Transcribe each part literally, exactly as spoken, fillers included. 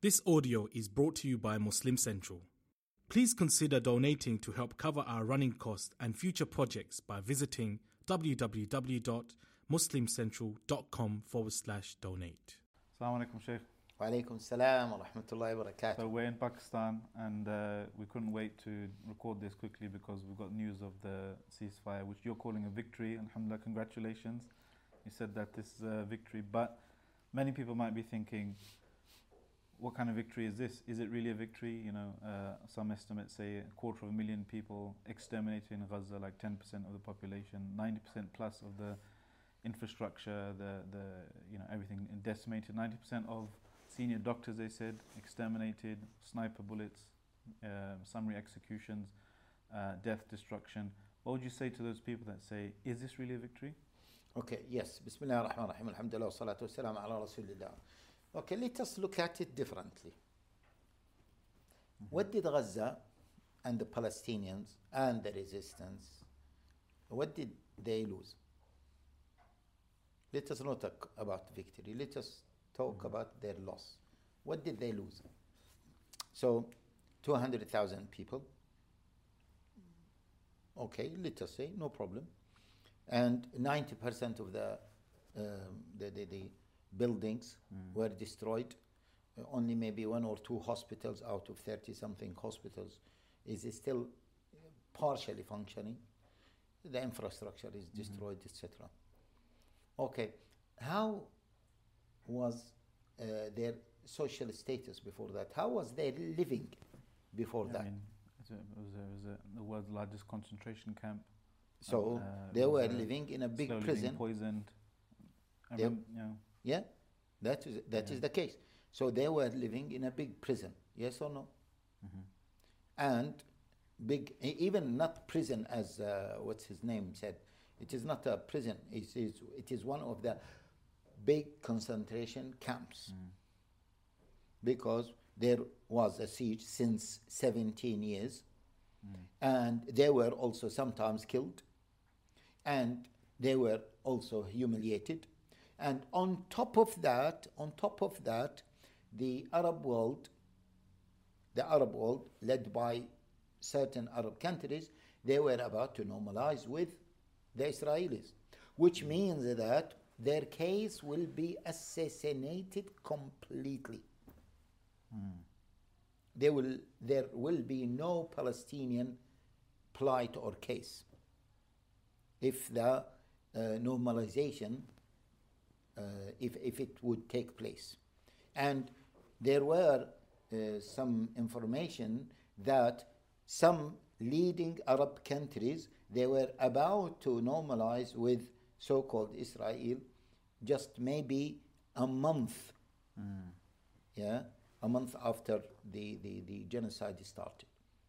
This audio is brought to you by Muslim Central. Please consider donating to help cover our running costs and future projects by visiting www.muslimcentral.com forward slash donate. Assalamu alaikum, Shaykh. Wa alaikum salam wa rahmatullahi wa barakatuh. So we're in Pakistan and uh, we couldn't wait to record this quickly because we've got news of the ceasefire, which you're calling a victory. Alhamdulillah, congratulations. You said that this is a victory, but many people might be thinking, what kind of victory is this? Is it really a victory? You know, uh, some estimates say a quarter of a million people exterminated in Gaza, like ten percent of the population, ninety percent plus of the infrastructure, the, the you know, everything decimated, ninety percent of senior doctors, they said, exterminated, sniper bullets, uh, summary executions, uh, death, destruction. What would you say to those people that say, is this really a victory? Okay, yes. Bismillah ar-Rahman ar-Rahim. Alhamdulillah wa salatu wa salam ala Rasulillah. Okay, let us look at it differently. Mm-hmm. What did Gaza and the Palestinians and the resistance, what did they lose? Let us not talk about victory. Let us talk mm-hmm. about their loss. What did they lose? So, two hundred thousand people. Okay, let us say, no problem. And ninety percent of the, um, the, the, the buildings mm. were destroyed. Uh, only maybe one or two hospitals out of thirty something hospitals is still partially functioning. The infrastructure is destroyed, mm-hmm. et cetera. Okay, how was uh, their social status before that? How was their living before yeah, that? I mean, it was, a, it was a, the world's largest concentration camp. So and, uh, they were uh, living in a big slowly prison. Being poisoned. I They, mean, you know, yeah, that is that yeah. is the case. So they were living in a big prison, yes or no? Mm-hmm. And big, even not prison as uh, what's his name said. It is not a prison. It is it is one of the big concentration camps mm. because there was a siege since seventeen years, mm. and they were also sometimes killed, and they were also humiliated. And on top of that, on top of that, the Arab world, the Arab world led by certain Arab countries, they were about to normalize with the Israelis, which means that their case will be assassinated completely. Mm. They will, there will be no Palestinian plight or case if the uh, normalization Uh, if, if it would take place. And there were uh, some information that some leading Arab countries, they were about to normalize with so-called Israel just maybe a month, mm. yeah, a month after the, the, the genocide started.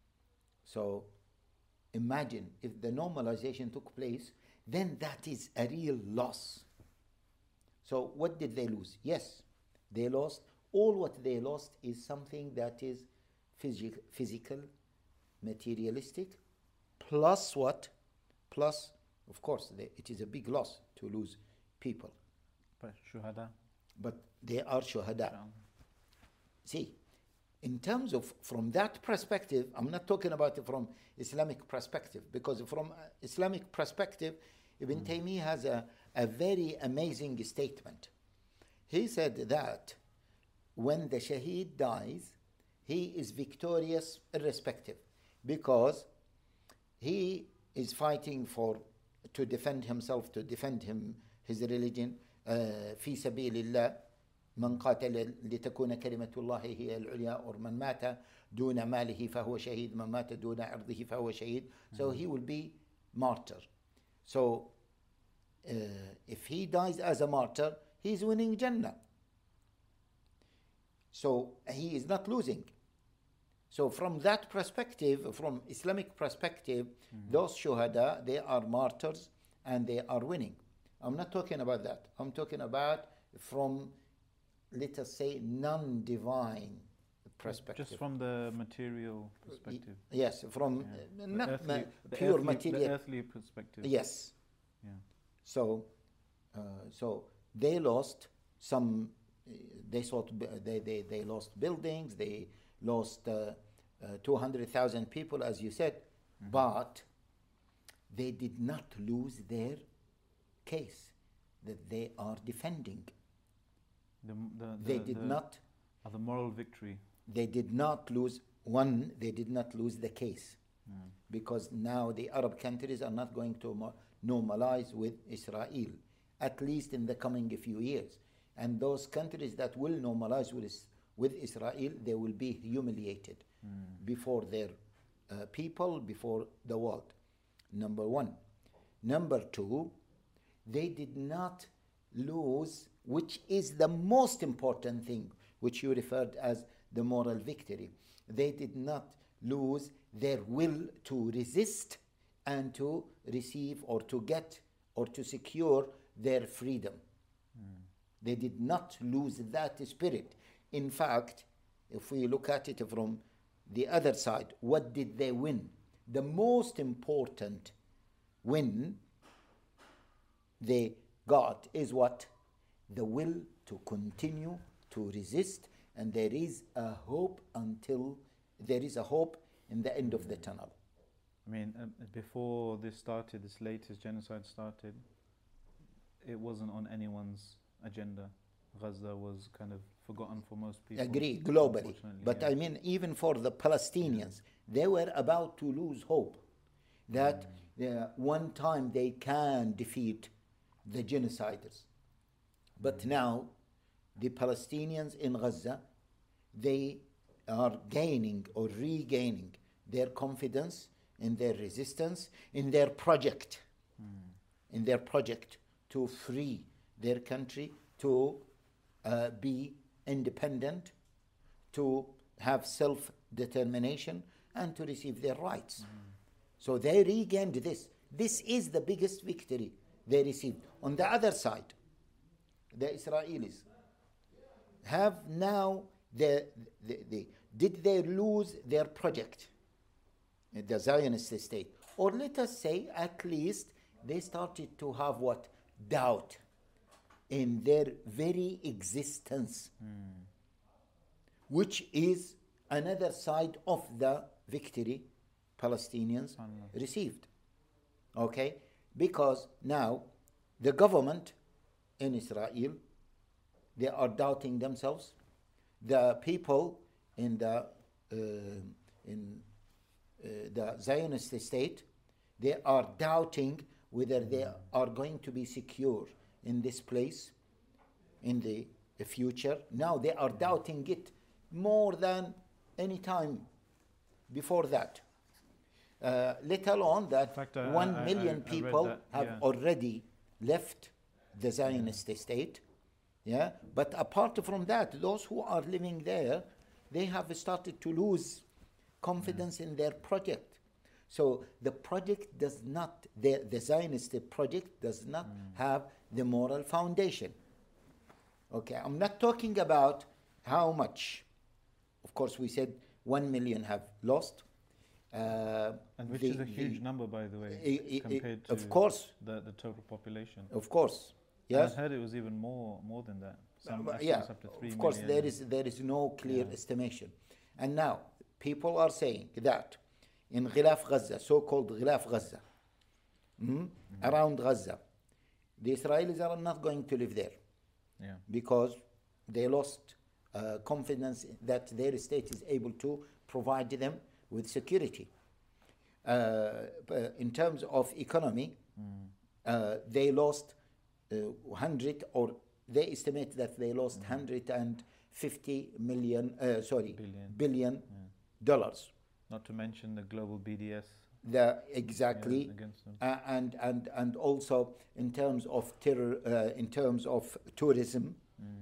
So imagine if the normalization took place, then that is a real loss. So what did they lose? Yes, they lost. All what they lost is something that is phys- physical, materialistic, plus what? Plus, of course, they, it is a big loss to lose people. But shuhada. But they are shuhada. See, in terms of, from that perspective, I'm not talking about it from Islamic perspective, because from Islamic perspective, Ibn mm. Taymiyyah has a, a very amazing statement. He said that when the shaheed dies, he is victorious irrespective, because he is fighting for, to defend himself, to defend him, his religion, في سبيل الله من قاتل لتكون كلمة الله هي العليا, or من مات دون ماله فهو شهيد, من مات دون عرضه فهو شهيد. So he will be martyr. So, uh, if he dies as a martyr, he's winning Jannah. So, he is not losing. So, from that perspective, from Islamic perspective, mm-hmm. those shuhada, they are martyrs and they are winning. I'm not talking about that. I'm talking about from, let us say, non-divine perspective. Just from the material perspective. Yes, from yeah. uh, not earthly, ma- pure earthly, material. The earthly perspective. Yes. Yeah. So, uh, so they lost some they, sought, they, they, they lost buildings, they lost uh, uh, two hundred thousand people, as you said, mm-hmm. but they did not lose their case that they are defending. The, the, the, they did the, not. Uh, the moral victory. They did not lose, one, they did not lose the case. Mm. Because now the Arab countries are not going to mo- normalize with Israel, at least in the coming few years. And those countries that will normalize with, is, with Israel, they will be humiliated mm. before their uh, people, before the world. Number one. Number two, they did not lose, which is the most important thing, which you referred as the moral victory. They did not lose their will to resist and to receive or to get or to secure their freedom. Mm. They did not lose that spirit. In fact, if we look at it from the other side, what did they win? The most important win they got is what? The will to continue to resist, and there is a hope until there is a hope in the end of the tunnel. I mean, uh, before this started, this latest genocide started, it wasn't on anyone's agenda. Gaza was kind of forgotten for most people. Agree, globally. But yeah. I mean, even for the Palestinians, yeah. they were about to lose hope that mm. uh, one time they can defeat the genociders. But mm. now, the Palestinians in Gaza, they are gaining or regaining their confidence in their resistance, in their project, mm. in their project to free their country, to uh, be independent, to have self-determination, and to receive their rights. Mm. So they regained this. This is the biggest victory they received. On the other side, the Israelis have now, the, the, the, did they lose their project, the Zionist state? Or let us say, at least, they started to have what? Doubt in their very existence, mm. which is another side of the victory Palestinians received. Okay? Because now the government in Israel, they are doubting themselves. The people in the uh, in uh, the Zionist state, they are doubting whether they are going to be secure in this place in the, the future. Now they are doubting it more than any time before that. Uh, let alone that fact, uh, one I, million I, I people that, have yeah. already left the Zionist yeah. state. Yeah, but apart from that, those who are living there, they have started to lose confidence yeah. in their project. So the project does not, the, the Zionist project does not mm. have the moral foundation. Okay, I'm not talking about how much. Of course, we said one million have lost. Uh, and which the, is a huge the, number, by the way, I, I, compared I, to of course. The, the total population. Of course, yes. I heard it was even more more than that. Some uh, yeah, up to three of course, million. there is there is no clear yeah. estimation. And now, people are saying that in Ghilaf Gaza, so-called Ghilaf Gaza, mm, mm-hmm. around Gaza, the Israelis are not going to live there yeah. because they lost uh, confidence that their state is able to provide them with security. Uh, in terms of economy, mm. uh, they lost uh, one hundred, or they estimate that they lost mm. one hundred fifty million, uh, sorry, billion, billion yeah. dollars. Not to mention the global B D S. The, exactly, yeah, against them. Uh, and and and also in terms of terror, uh, in terms of tourism,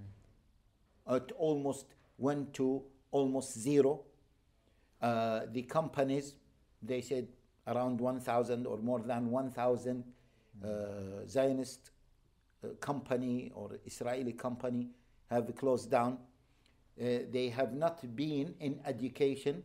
mm. it almost went to almost zero. Uh, the companies, they said around one thousand or more than one thousand mm. uh, Zionist uh, company or Israeli company have closed down. Uh, they have not been in education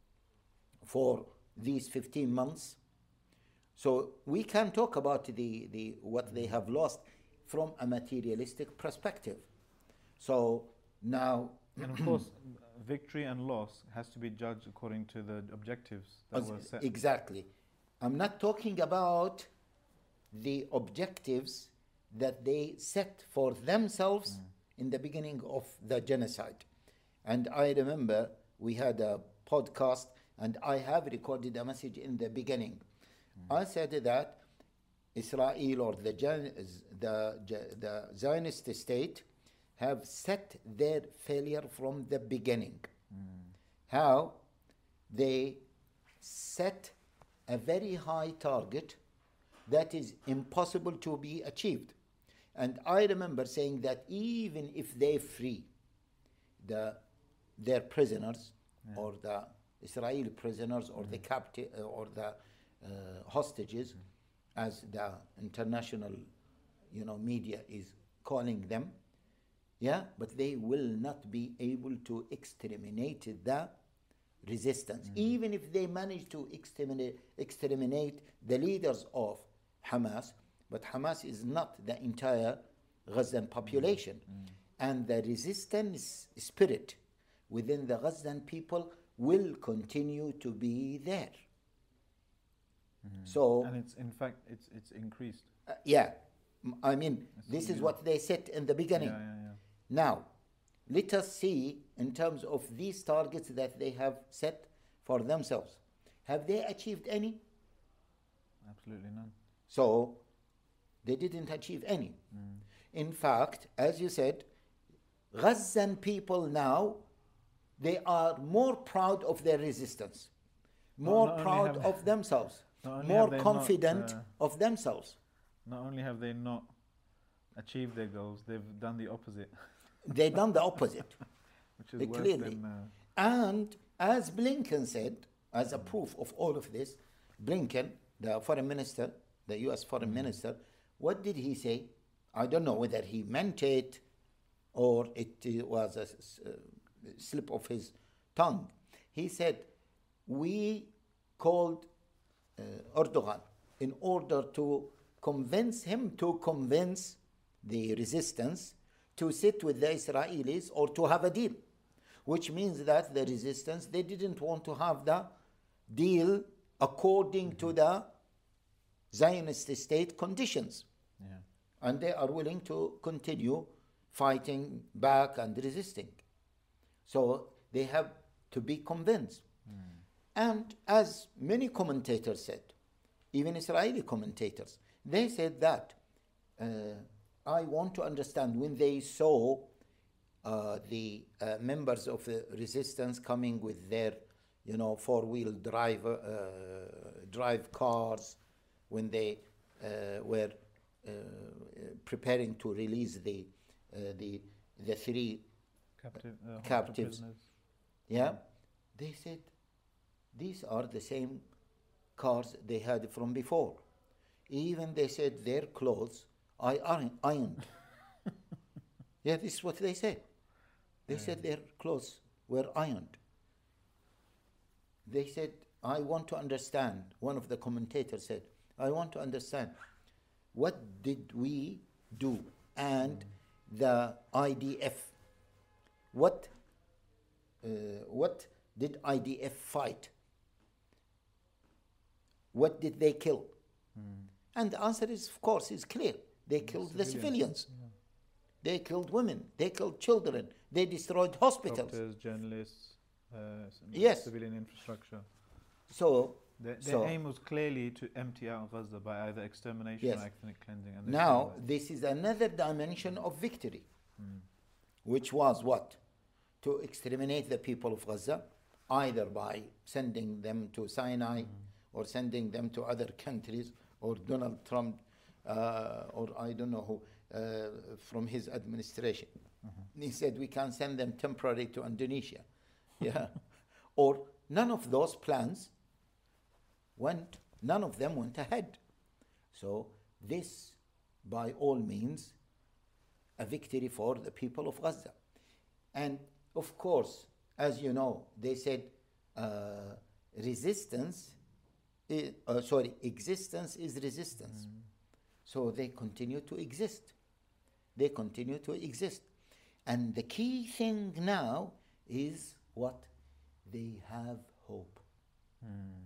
for these fifteen months. So we can talk about the, the what they have lost from a materialistic perspective. So now, And of course, victory and loss has to be judged according to the objectives that as- were set. exactly, I'm not talking about the objectives that they set for themselves in the beginning of the genocide. And I remember we had a podcast, and I have recorded a message in the beginning. I said that Israel or the, Gen- the, the Zionist state have set their failure from the beginning. How they set a very high target that is impossible to be achieved. And I remember saying that even if they free the, their prisoners, Yeah. or the Israeli prisoners, or the captive, or the uh, hostages, as the international, you know, media is calling them, yeah, but they will not be able to exterminate the resistance. Even if they manage to exterminate, exterminate the leaders of Hamas, but Hamas is not the entire Gazan population. And the resistance spirit within the Gazan people will continue to be there. So, And it's in fact it's it's increased. uh, yeah, M- I mean, That's this what is we what they said in the Yeah, beginning. yeah, yeah. Now, let us see in terms of these targets that they have set for themselves. Have they achieved any? Absolutely none. So, they didn't achieve any. In fact, as you said, Gazan people now, they are more proud of their resistance, more not only proud have- of themselves, not only more have they not, confident uh, of themselves. Not only have they not achieved their goals, they've done the opposite, They done the opposite. which is They worse clearly- than. Uh, And as Blinken said, as a proof of all of this, Blinken, the foreign minister, the U S foreign minister, what did he say? I don't know whether he meant it or it uh, was a s- uh, slip of his tongue. He said, we called uh, Erdogan in order to convince him to convince the resistance to sit with the Israelis or to have a deal, which means that the resistance, they didn't want to have the deal according to the Zionist state conditions. yeah. And they are willing to continue fighting back and resisting. So they have to be convinced. And as many commentators said, even Israeli commentators, they said that uh, I want to understand when they saw uh, the uh, members of the resistance coming with their, you know, four-wheel drive, uh, drive cars, when they uh, were uh, preparing to release the uh, the the three, Captive, uh, hold Captives. prisoners. yeah, they said these are the same cars they had from before. Even they said their clothes I iron, ironed. Yeah, this is what they said. They said their clothes were ironed. They said, I want to understand, one of the commentators said, I want to understand what did we do and the I D F, what, uh, what did I D F fight? What did they kill? And the answer is, of course, is clear. They killed the civilians. They killed women. They killed children. They destroyed hospitals. Doctors, journalists, uh, s- Yes. civilian infrastructure. So Their, their So- aim was clearly to empty out Gaza by either extermination Yes. or ethnic cleansing. And they now failed. this is another dimension of victory, which was what? To exterminate the people of Gaza, either by sending them to Sinai or sending them to other countries, or Donald Trump, uh, or I don't know who, uh, from his administration. He said we can send them temporarily to Indonesia. Yeah. Or none of those plans went, none of them went ahead. So this, by all means, a victory for the people of Gaza. And of course, as you know, they said uh, resistance, i- uh, sorry, existence is resistance. So they continue to exist. They continue to exist. And the key thing now is what? They have hope. Mm.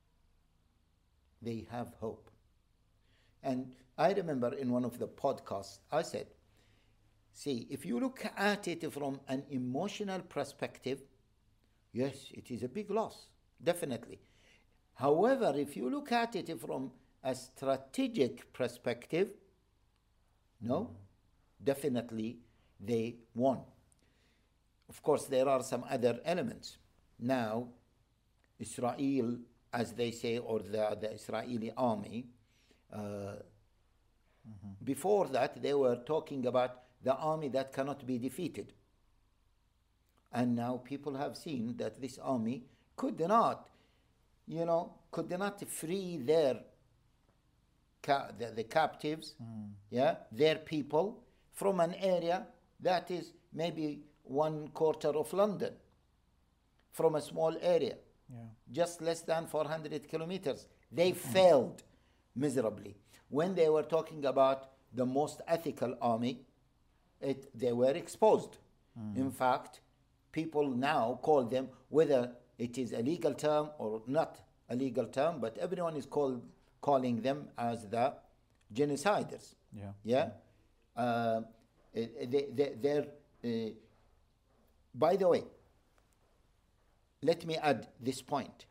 They have hope. And I remember in one of the podcasts, I said, see, if you look at it from an emotional perspective, yes, it is a big loss, definitely. However, if you look at it from a strategic perspective, no, mm. definitely they won. Of course, there are some other elements. Now, Israel, as they say, or the, the Israeli army, uh, mm-hmm. before that, they were talking about the army that cannot be defeated. And now people have seen that this army could not, you know, could not free their ca- the, the captives, mm. yeah, their people from an area that is maybe one quarter of London, from a small area, yeah. just less than four hundred kilometers. They mm-hmm. failed miserably. When they were talking about the most ethical army, it, they were exposed. Mm. In fact, people now call them, whether it is a legal term or not a legal term, but everyone is called, calling them as the genociders. Yeah. Yeah. yeah. Uh, they, they, they're, uh, by the way, let me add this point.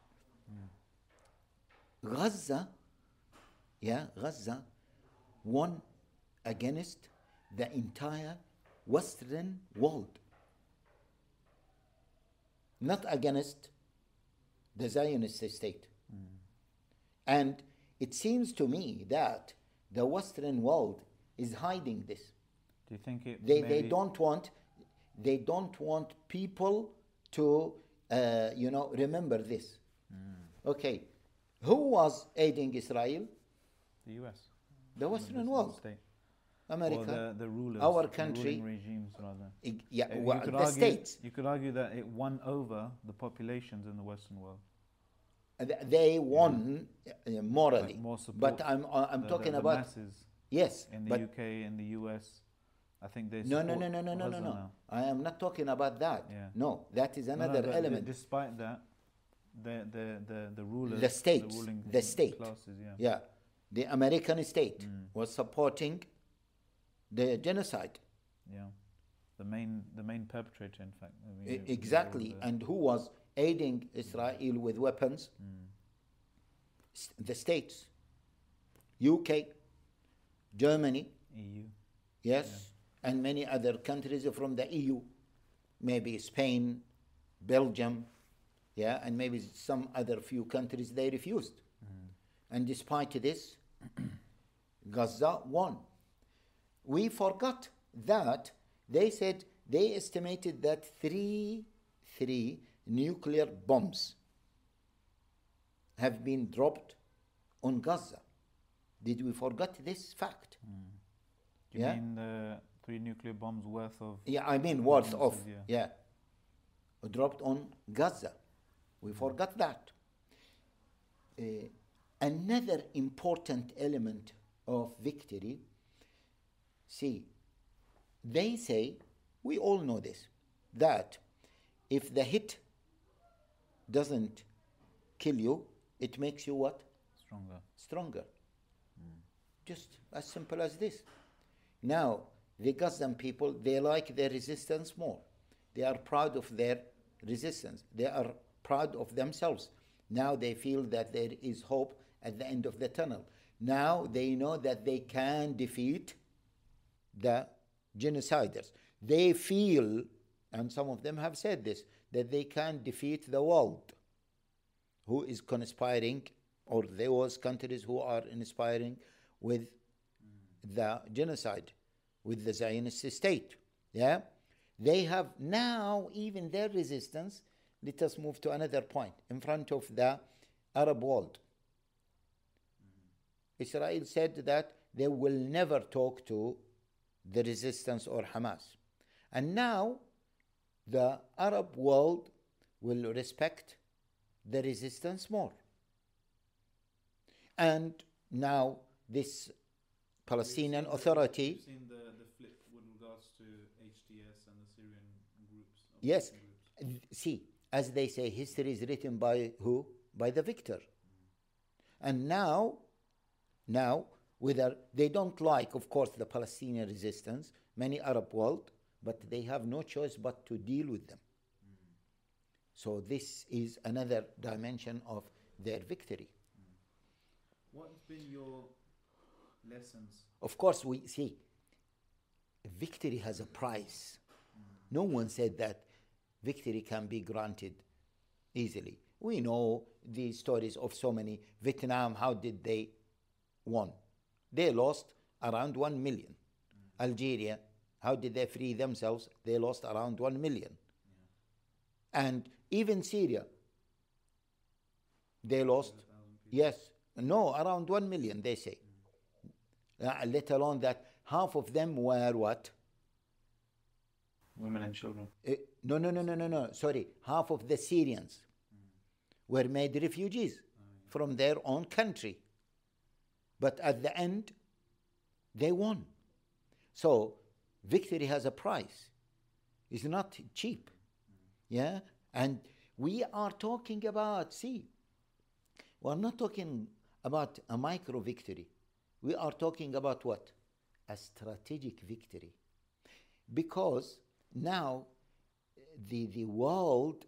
Mm. Gaza, yeah, Gaza won against the entire Western world, not against the Zionist state. Mm. And it seems to me that the Western world is hiding this. Do you think it they they don't want they don't want people to uh, you know remember this? Mm. Okay, who was aiding Israel? The U S. The Western world. State. America, or the, the rulers, our country, the ruling regimes rather. I, yeah, uh, well, the argue, states. You could argue that it won over the populations in the Western world. They won yeah. uh, morally, like more support, but I'm uh, I'm the, talking the, the about masses yes, in the but U K, in the U S. I think they no no no no no no no no. Now. I am not talking about that. Yeah. No, that is another no, no, element. Despite that, the the the the rulers, the states, the, ruling the state, classes, yeah, yeah, the American state mm. was supporting the genocide. Yeah, the main the main perpetrator, in fact. I mean, I, exactly, the, and who was aiding Israel with weapons? Mm. S- the states, U K, Germany, E U, yes, yeah. and many other countries from the E U, maybe Spain, Belgium, yeah, and maybe some other few countries they refused. Mm. And despite this, Gaza won. We forgot that they said they estimated that three, three nuclear bombs have been dropped on Gaza. Did we forget this fact? Mm. Do you yeah? mean the three nuclear bombs worth of? Yeah, I mean worth of, yeah. yeah, dropped on Gaza. We mm. forgot that. Uh, another important element of victory, see, they say, we all know this, that if the hit doesn't kill you, it makes you what? Stronger. Stronger. Mm. Just as simple as this. Now, the Gazan people, they like their resistance more. They are proud of their resistance. They are proud of themselves. Now they feel that there is hope at the end of the tunnel. Now they know that they can defeat the genociders. They feel, and some of them have said this, that they can defeat the world who is conspiring, or those countries who are inspiring with mm. the genocide, with the Zionist state. Yeah? They have now even their resistance. Let us move to another point in front of the Arab world. Mm. Israel said that they will never talk to the resistance or Hamas. And now the Arab world will respect the resistance more. And now this Palestinian we've Authority... We've seen the, the flip with regards to H T S and Yes. See, as they say, history is written by who? By the victor. And now, now, whether they don't like, of course, the Palestinian resistance, many Arab world, but they have no choice but to deal with them. Mm. So this is another dimension of their victory. Mm. What has been your lessons? Of course, we see, victory has a price. Mm. No one said that victory can be granted easily. We know the stories of so many. Vietnam, how did they won? They lost around one million. Mm. Algeria, how did they free themselves? They lost around one million. Yeah. And even Syria, they lost, yes, no, around one million, they say. Mm. Uh, let alone that half of them were what? Women and children. Uh, no, no, no, no, no, no, sorry. Half of the Syrians mm. were made refugees oh, yeah. from their own country. But at the end, they won. So, victory has a price. It's not cheap. Mm. Yeah? And we are talking about, see, we're not talking about a micro victory. We are talking about what? A strategic victory. Because now the, the world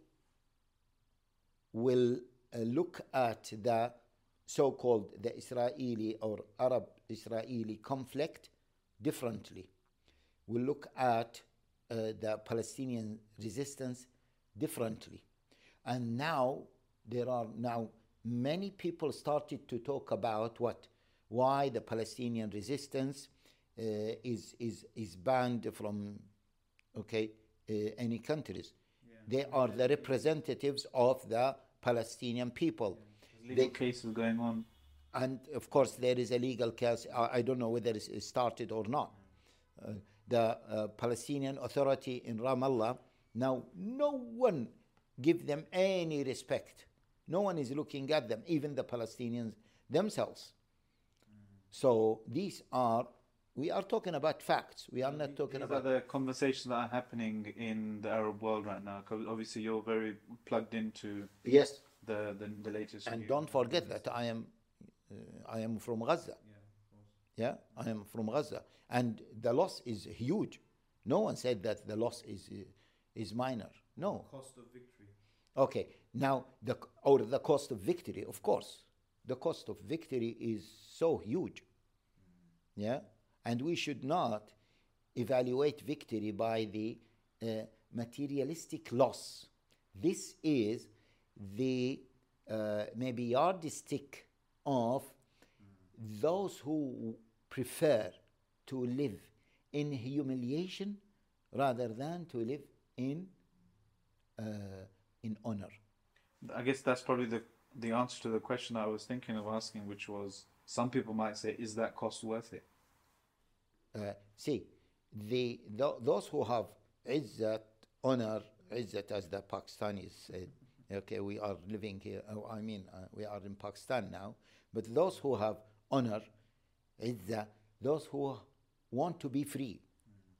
will uh, look at the so-called the Israeli or Arab-Israeli conflict differently. We look at uh, the Palestinian resistance differently. And now there are now many people started to talk about what, why the Palestinian resistance uh, is, is, is banned from, okay, uh, any countries. Yeah. They are the representatives of the Palestinian people. Yeah. Legal they, cases going on. And of course there is a legal case. I, I don't know whether it's started or not. Uh, the uh, Palestinian Authority in Ramallah, now no one give them any respect. No one is looking at them, even the Palestinians themselves. Mm. So these are, we are talking about facts. We are so not talking these about... These are the conversations that are happening in the Arab world right now. Because obviously you're very plugged into yes. the, the, the latest... And don't forget that I am, uh, I am from Gaza. Yeah, of course. Yeah, I am from Gaza. And the loss is huge. No one said that the loss is, uh, is minor. No. The cost of victory. Okay, now, the or the cost of victory, of course. The cost of victory is so huge. Mm. Yeah? And we should not evaluate victory by the uh, materialistic loss. This is the uh, maybe yardstick of mm. those who prefer to live in humiliation rather than to live in uh, in honor. I guess that's probably the, the answer to the question I was thinking of asking, which was, some people might say, is that cost worth it? Uh, see, the, th- those who have izzat, honor, izzat as the Pakistanis said, okay, we are living here, oh, I mean, uh, we are in Pakistan now, but those who have honor, izzat, those who want to be free, mm-hmm.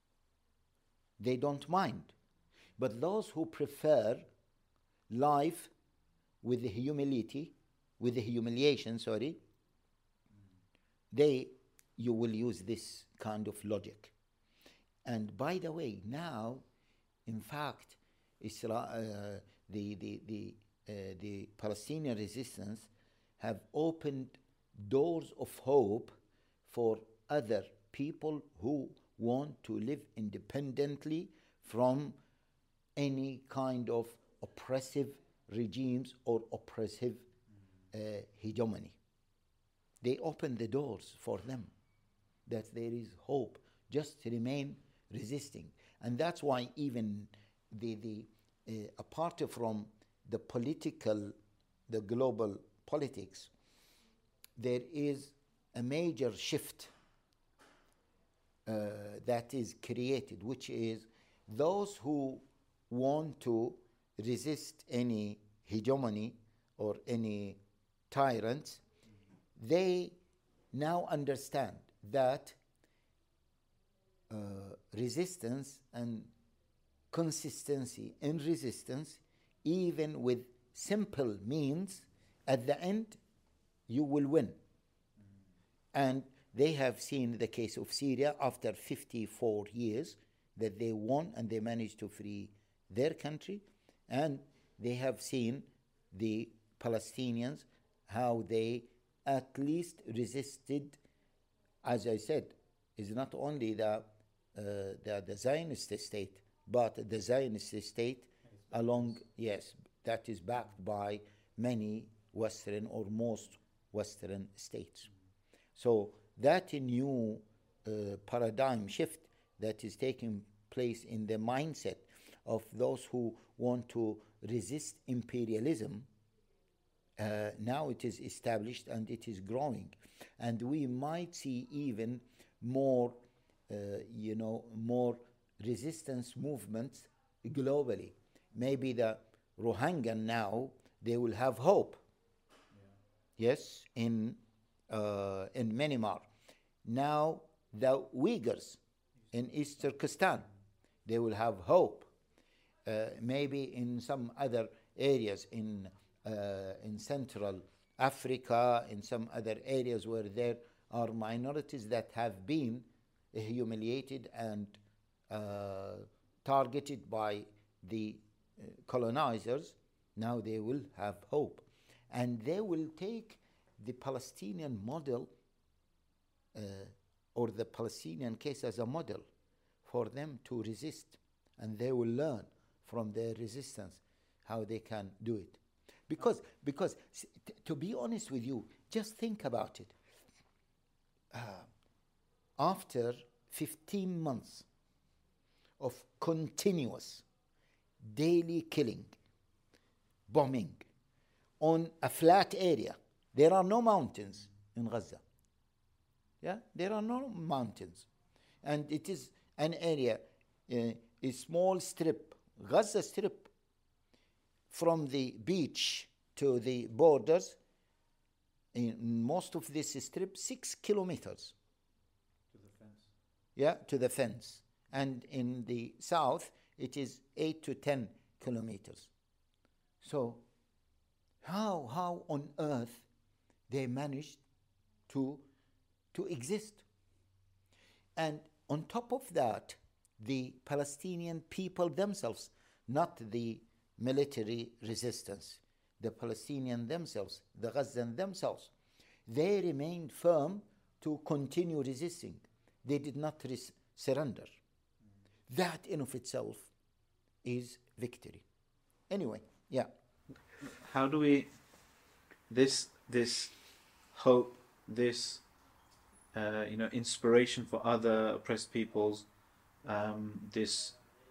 they don't mind. But those who prefer life with the humility, with the humiliation, sorry, mm. they, you will use this kind of logic. And by the way, now, in fact, Isra- uh, the, the, the, uh, the Palestinian resistance have opened doors of hope for other people who want to live independently from any kind of oppressive regimes or oppressive mm. uh, hegemony. They open the doors for them, that there is hope. Just remain resisting. And that's why even the, the uh, apart from the political, the global politics, there is a major shift uh, that is created, which is those who want to resist any hegemony or any tyrant, mm-hmm. they now understand that uh, resistance and consistency in resistance, even with simple means, at the end, you will win. And they have seen the case of Syria after fifty-four years that they won and they managed to free their country. And they have seen the Palestinians, how they at least resisted. As I said, is not only the, uh, the the Zionist state, but the Zionist state along, yes, that is backed by many Western or most Western states. So that new uh, paradigm shift that is taking place in the mindset of those who want to resist imperialism, uh, now it is established and it is growing. And we might see even more, uh, you know, more resistance movements globally. Maybe the Rohingya now, they will have hope. Yeah. Yes, in uh, in Myanmar. Now the Uyghurs in East Turkestan, they will have hope. Uh, maybe in some other areas in uh, in Central Africa, in some other areas where there are minorities that have been humiliated and uh, targeted by the uh, colonizers, now they will have hope. And they will take the Palestinian model uh, or the Palestinian case as a model for them to resist. And they will learn from their resistance how they can do it. Because, because t- to be honest with you, just think about it. Uh, after fifteen months of continuous daily killing, bombing on a flat area, there are no mountains in Gaza. Yeah, there are no mountains. And it is an area, uh, a small strip, Gaza Strip, from the beach to the borders, in most of this strip, six kilometers. To the fence. Yeah, to the fence. And in the south, it is eight to ten kilometers. So, how how on earth they managed to to exist? And on top of that, the Palestinian people themselves, not the military resistance, the Palestinian themselves, the Gazan themselves, they remained firm to continue resisting. They did not res- surrender. Mm. That in of itself is victory. Anyway, yeah. How do we, this this hope, this uh, you know inspiration for other oppressed peoples, um, this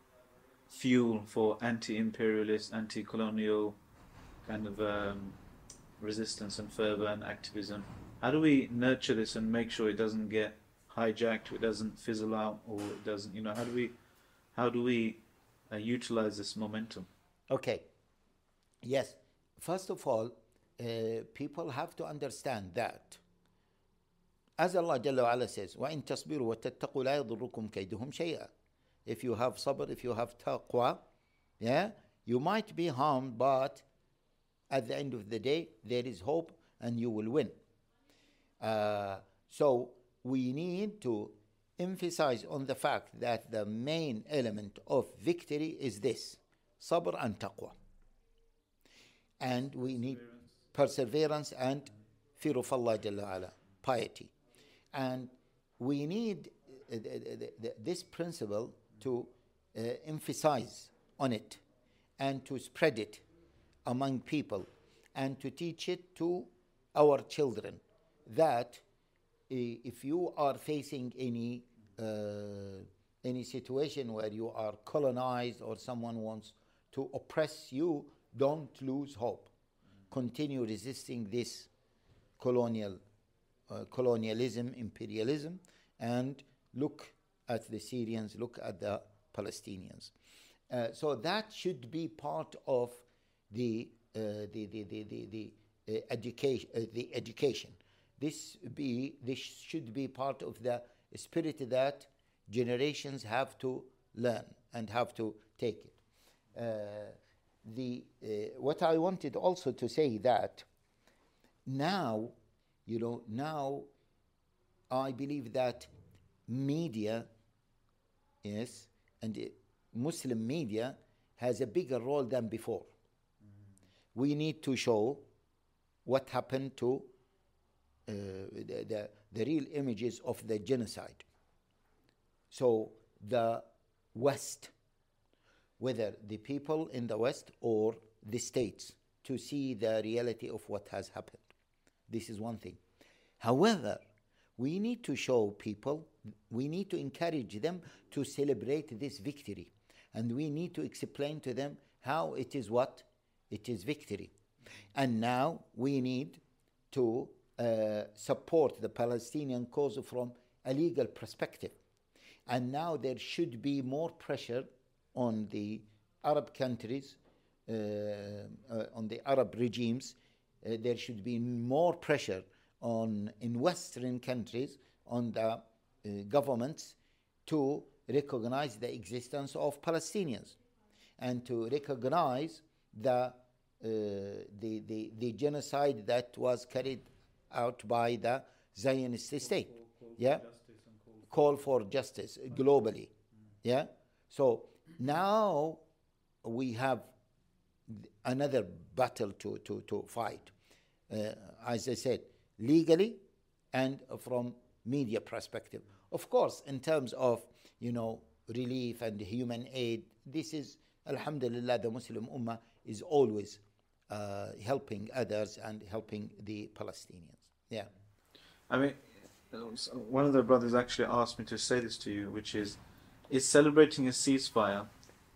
fuel for anti-imperialist, anti-colonial kind of um, resistance and fervor and activism. How do we nurture this and make sure it doesn't get hijacked, it doesn't fizzle out, or it doesn't, you know, how do we, how do we uh, utilize this momentum? Okay. Yes. First of all, uh, people have to understand that, as Allah Jalla wa Ala says, وَإِن تَصْبِرُوا وَتَتَّقُوا لَا يَضُرُّكُمْ كَيْدُهُمْ شَيْئًا. If you have sabr, if you have taqwa, yeah, you might be harmed, but at the end of the day, there is hope and you will win. Uh, so we need to emphasize on the fact that the main element of victory is this, sabr and taqwa. And we need perseverance and fear of Allah Jalla wa Ala, piety. And we need uh, the, the, this principle to uh, emphasize on it and to spread it among people and to teach it to our children that uh, if you are facing any uh, any situation where you are colonized or someone wants to oppress you, don't lose hope. Continue resisting this colonial uh, colonialism, imperialism, and look at the Syrians, look at the Palestinians. Uh, so that should be part of the uh, the the the the, the uh, education. Uh, the education. This be this should be part of the spirit that generations have to learn and have to take it. Uh, the uh, what I wanted also to say that now, you know, now I believe that media, yes, and uh, Muslim media has a bigger role than before. Mm-hmm. We need to show what happened to uh, the, the, the real images of the genocide. So the West, whether the people in the West or the states, to see the reality of what has happened. This is one thing. However, we need to show people, we need to encourage them to celebrate this victory. And we need to explain to them how it is what? It is victory. And now we need to uh, support the Palestinian cause from a legal perspective. And now there should be more pressure on the Arab countries, uh, uh, on the Arab regimes. Uh, there should be more pressure on in Western countries on the uh, governments to recognize the existence of Palestinians and to recognize the uh, the, the the genocide that was carried out by the Zionist state. Call, call yeah, call for justice globally. Mm. Yeah. So now we have another battle to to to fight. Uh, as I said, legally and from media perspective. Of course, in terms of, you know, relief and human aid, this is, alhamdulillah, the Muslim Ummah is always uh, helping others and helping the Palestinians. Yeah. I mean, one of the brothers actually asked me to say this to you, which is, is celebrating a ceasefire,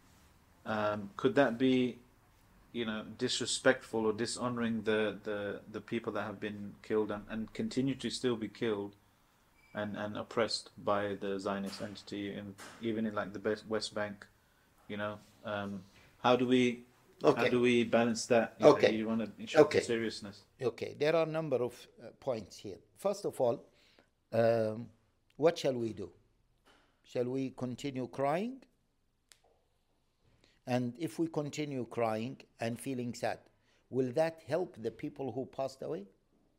um, could that be, you know, disrespectful or dishonoring the, the, the people that have been killed and, and continue to still be killed and, and oppressed by the Zionist entity, in, even in like the West Bank, you know? Um, how do we okay. how do we balance that? You okay. know, you want to show okay. seriousness. Okay, there are a number of uh, points here. First of all, um, what shall we do? Shall we continue crying? And if we continue crying and feeling sad, will that help the people who passed away?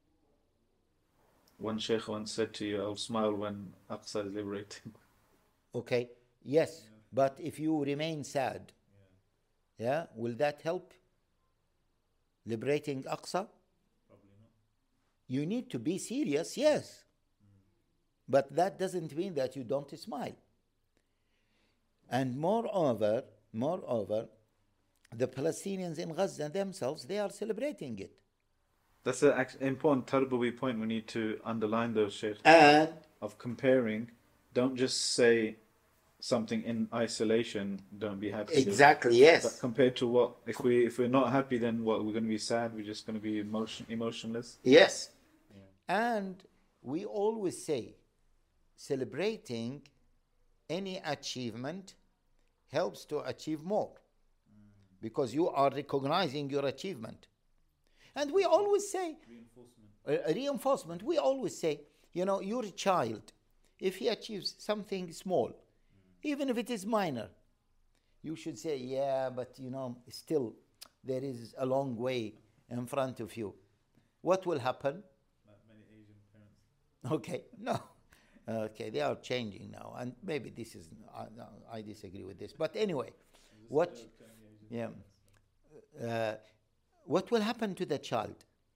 One sheikh once said to you, I'll smile when Aqsa is liberated. Okay, yes, yeah. But if you remain sad, yeah. yeah, will that help liberating Aqsa? Probably not. You need to be serious, yes. Mm. But that doesn't mean that you don't smile. And moreover, Moreover, the Palestinians in Gaza themselves, they are celebrating it. That's an important Tarbawi point we need to underline, those Sheikh. And of comparing, don't just say something in isolation, don't be happy. Exactly, yes. But compared to what, if, we, if we're not happy, then what, we're going to be sad, we're just going to be emotion, emotionless? Yes. Yeah. And we always say, celebrating any achievement helps to achieve more, mm. because you are recognizing your achievement. And we always say, reinforcement. Uh, reinforcement, we always say, you know, your child, if he achieves something small, mm. even if it is minor, you should say, yeah, but you know, still there is a long way in front of you. What will happen? Like many Asian parents. Okay, no. Okay, they are changing now, and maybe this is, I, I disagree with this. But anyway, what, yeah, uh, what will happen to the child?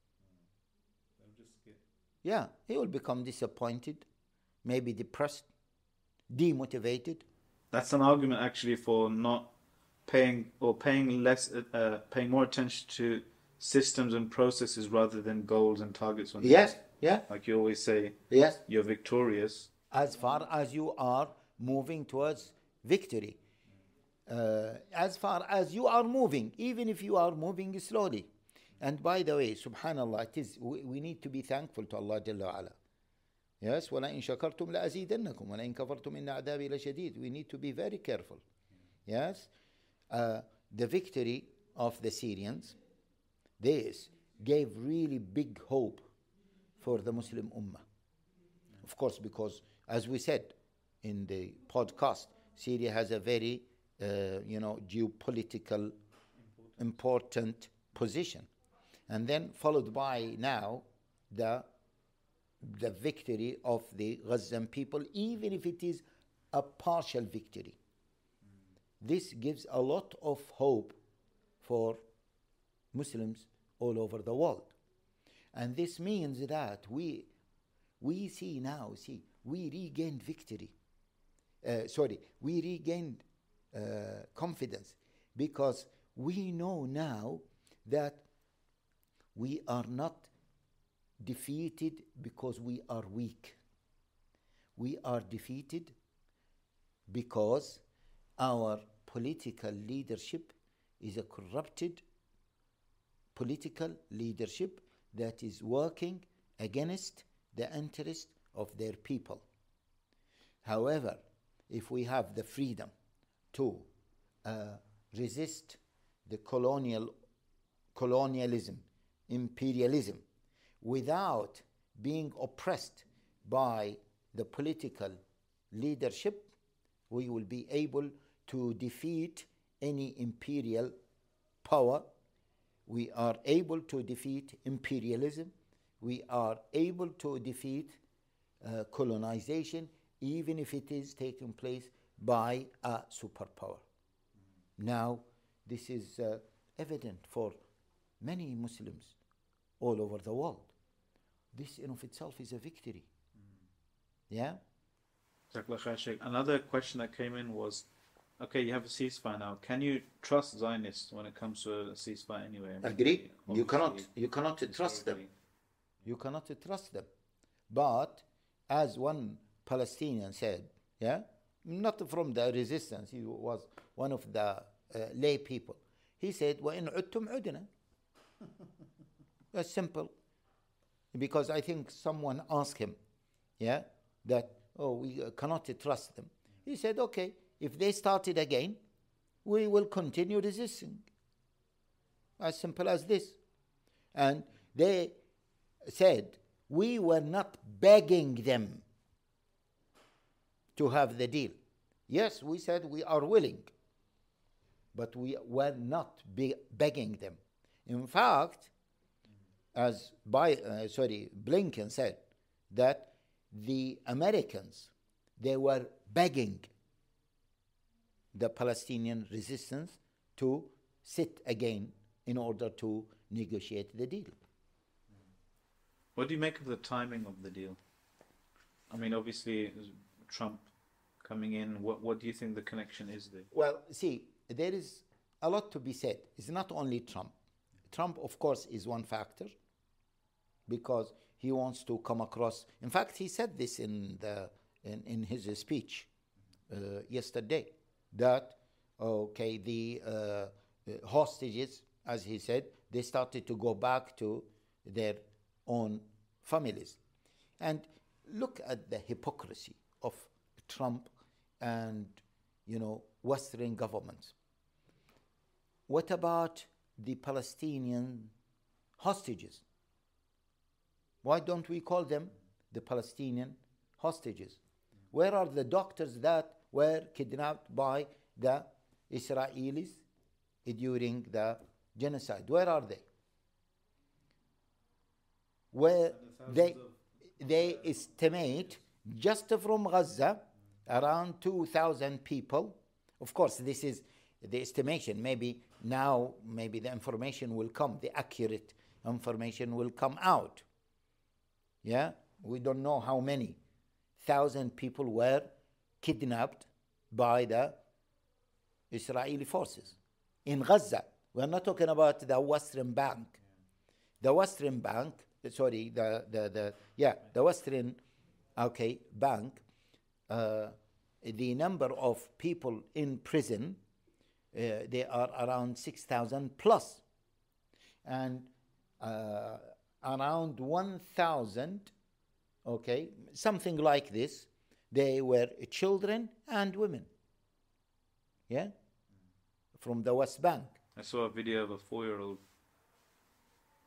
Yeah, he will become disappointed, maybe depressed, demotivated. That's an argument actually for not paying or paying less, uh, paying more attention to systems and processes rather than goals and targets. On yes. Yeah. Like you always say, yes, you're victorious. As far as you are moving towards victory. Uh, as far as you are moving, even if you are moving slowly. And by the way, subhanallah, it is, we, we need to be thankful to Allah Jalla wa Ala. Yes, وَلَئِن شَكَرْتُمْ لَأَزِيدَنَّكُمْ وَلَئِن كَفَرْتُمْ إِنَّ عَذَابِي لَشَدِيدٌ. We need to be very careful. Yes. Uh, the victory of the Syrians, this gave really big hope for the Muslim Ummah. Of course, because, as we said in the podcast, Syria has a very uh, you know, geopolitical important. important position. And then followed by now the, the victory of the Gazan people, even if it is a partial victory. Mm. This gives a lot of hope for Muslims all over the world. And this means that we, we see now, see, we regained victory. Uh, sorry, we regained uh, confidence because we know now that we are not defeated because we are weak. We are defeated because our political leadership is a corrupted political leadership that is working against the interest of their people. However, if we have the freedom to uh, resist the colonial colonialism, imperialism, without being oppressed by the political leadership, we will be able to defeat any imperial power. We are able to defeat imperialism. We are able to defeat uh, colonization, even if it is taking place by a superpower. Mm. Now, this is uh, evident for many Muslims all over the world. This in of itself is a victory. Mm. Yeah? Another question that came in was, okay, you have a ceasefire now. Can you trust Zionists when it comes to a ceasefire anyway? I mean, Agree. You cannot, you cannot trust them. You cannot trust them. But as one Palestinian said, yeah, not from the resistance, he was one of the uh, lay people. He said, وَإِنْ عُدْتُمْ عُدْنَا. That's simple. Because I think someone asked him, yeah, that, oh, we uh, cannot trust them. He said, okay, if they started again, we will continue resisting. As simple as this. And they said, we were not begging them to have the deal. Yes, we said we are willing, but we were not be- begging them. In fact, as by, uh, sorry, Blinken said, that the Americans, they were begging the Palestinian resistance to sit again in order to negotiate the deal. What do you make of the timing of the deal? I mean, obviously, Trump coming in, what, what do you think the connection is there? Well, see, there is a lot to be said. It's not only Trump. Trump, of course, is one factor because he wants to come across. In fact, he said this in, the, in, in his speech uh, yesterday, that, okay, the uh, hostages, as he said, they started to go back to their own families. And look at the hypocrisy of Trump and, you know, Western governments. What about the Palestinian hostages? Why don't we call them the Palestinian hostages? Where are the doctors that were kidnapped by the Israelis during the genocide? Where are they? Where they, they estimate just from Gaza around two thousand people. Of course, this is the estimation. Maybe now, maybe the information will come, the accurate information will come out. Yeah, we don't know how many thousand people were kidnapped by the Israeli forces in Gaza. We're not talking about the Western Bank. The Western Bank, sorry, the, the, the yeah, the Western, okay, Bank, uh, the number of people in prison, uh, they are around six thousand plus. And uh, around one thousand, okay, something like this, they were children and women. Yeah? From the West Bank. I saw a video of a four-year-old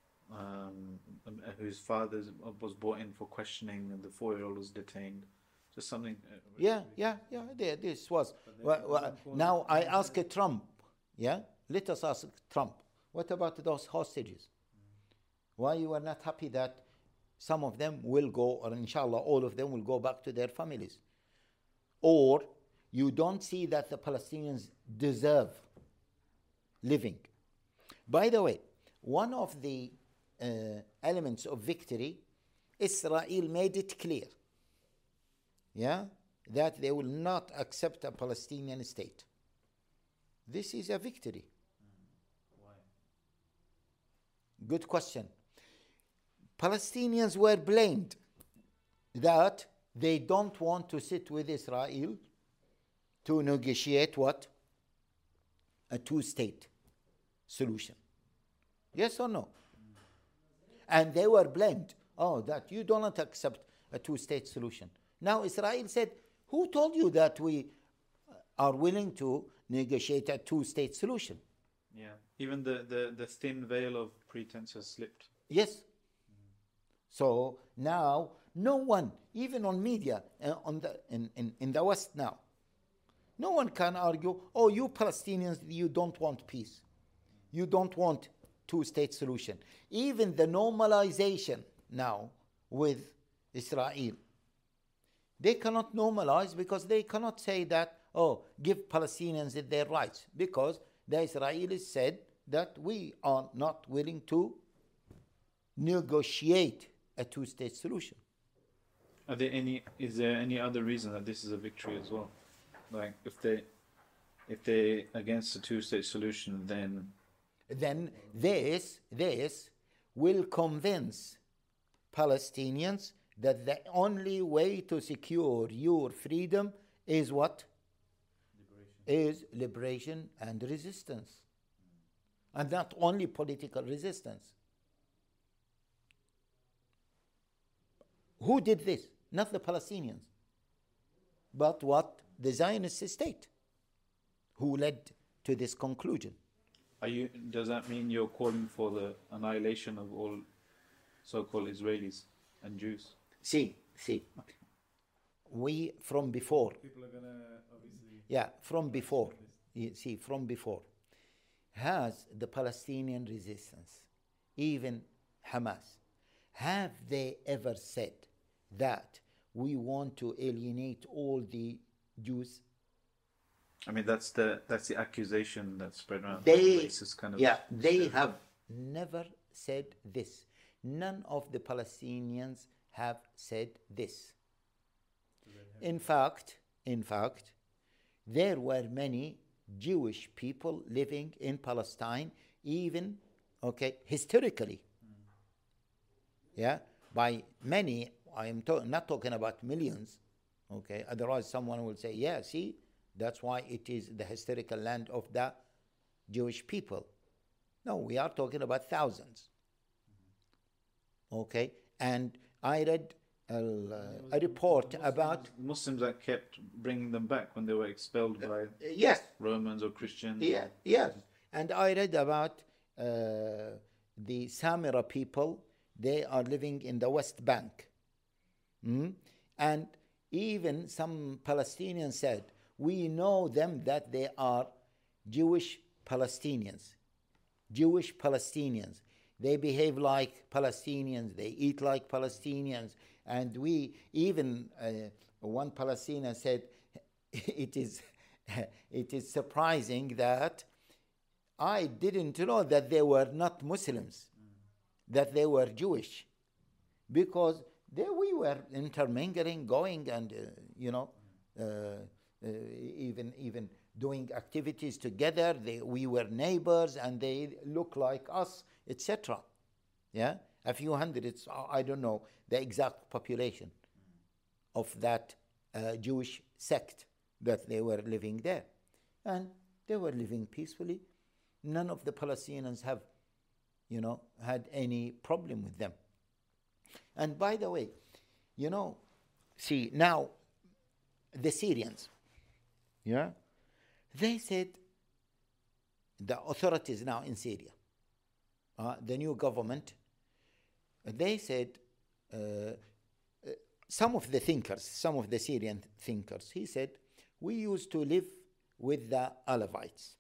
um, whose father was brought in for questioning, and the four-year-old was detained. Just something. Uh, Yeah, yeah, yeah. There, this was. Well, well, now I ask Trump. Yeah, let us ask Trump. What about those hostages? Why you are not happy that some of them will go, or inshallah all of them will go back to their families? Or you don't see that the Palestinians deserve living? By the way, one of the uh, elements of victory, Israel made it clear, yeah, that they will not accept a Palestinian state. This is a victory. Why? Good question. Palestinians were blamed that they don't want to sit with Israel to negotiate what? A two-state solution. Yes or no? And they were blamed. Oh, that you do not accept a two-state solution. Now Israel said, who told you that we are willing to negotiate a two-state solution? Yeah. Even the, the, the thin veil of pretense has slipped. Yes. So now no one, even on media, uh, on the, in, in, in the West now, no one can argue, oh, you Palestinians, you don't want peace. You don't want two-state solution. Even the normalization now with Israel, they cannot normalize because they cannot say that, oh, give Palestinians their rights, because the Israelis said that we are not willing to negotiate a two-state solution. Are there any? Is there any other reason that this is a victory as well? Like if they, if they against a two-state solution, then then this this will convince Palestinians that the only way to secure your freedom is what? Liberation. Is liberation and resistance. And not only political resistance. Who did this? Not the Palestinians, but what? The Zionist state, who led to this conclusion. Are you? Does that mean you're calling for the annihilation of all so-called Israelis and Jews? See, see, we from before. People are gonna obviously. Yeah, from before. You see, from before, has the Palestinian resistance, even Hamas, have they ever said that we want to alienate all the Jews? I mean, that's the that's the accusation that's spread around. They, racist kind of yeah, they stuff. have never said this. None of the Palestinians have said this. In fact, in fact, there were many Jewish people living in Palestine, even, okay, historically. Mm. Yeah, by many, I am to- not talking about millions, okay, otherwise someone will say, yeah, see, that's why it is the historical land of the Jewish people. No, we are talking about thousands. Mm-hmm. Okay, and I read a, uh, a report Muslims, about Muslims that kept bringing them back when they were expelled by uh, yes, Romans or Christians. yeah, yes, and I read about uh, the Samira people. They are living in the West Bank, mm? And even some Palestinians said, we know them that they are Jewish Palestinians. Jewish Palestinians. They behave like Palestinians. They eat like Palestinians. And we, even uh, one Palestinian said, it is, it is surprising that I didn't know that they were not Muslims, mm. that they were Jewish. Because they, we were intermingling, going and, uh, you know, uh, uh, even even doing activities together. They, we were neighbors and they look like us, et cetera. Yeah, a few hundreds, I don't know the exact population mm. of that uh, Jewish sect that they were living there. And they were living peacefully. None of the Palestinians have, you know, had any problem with them. And by the way, you know, see, now the Syrians, yeah, they said, the authorities now in Syria, uh, the new government, they said, uh, uh, some of the thinkers, some of the Syrian thinkers, he said, we used to live with the Alawites.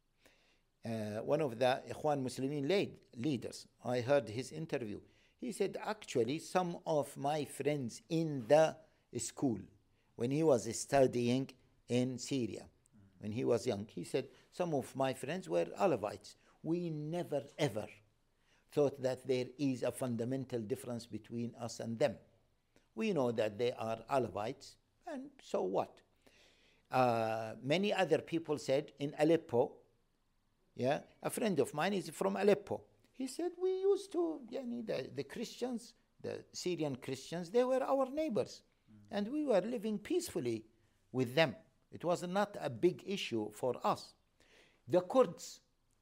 Uh, one of the Ikhwan Muslimin lead, leaders, I heard his interview. He said, actually, some of my friends in the school, when he was studying in Syria, when he was young, he said, some of my friends were Alawites. We never ever thought that there is a fundamental difference between us and them. We know that they are Alawites, and so what? Uh, many other people said in Aleppo, yeah, a friend of mine is from Aleppo. He said, we used to, yani, the, the Christians, the Syrian Christians, they were our neighbors. Mm. And we were living peacefully with them. It was not a big issue for us. The Kurds,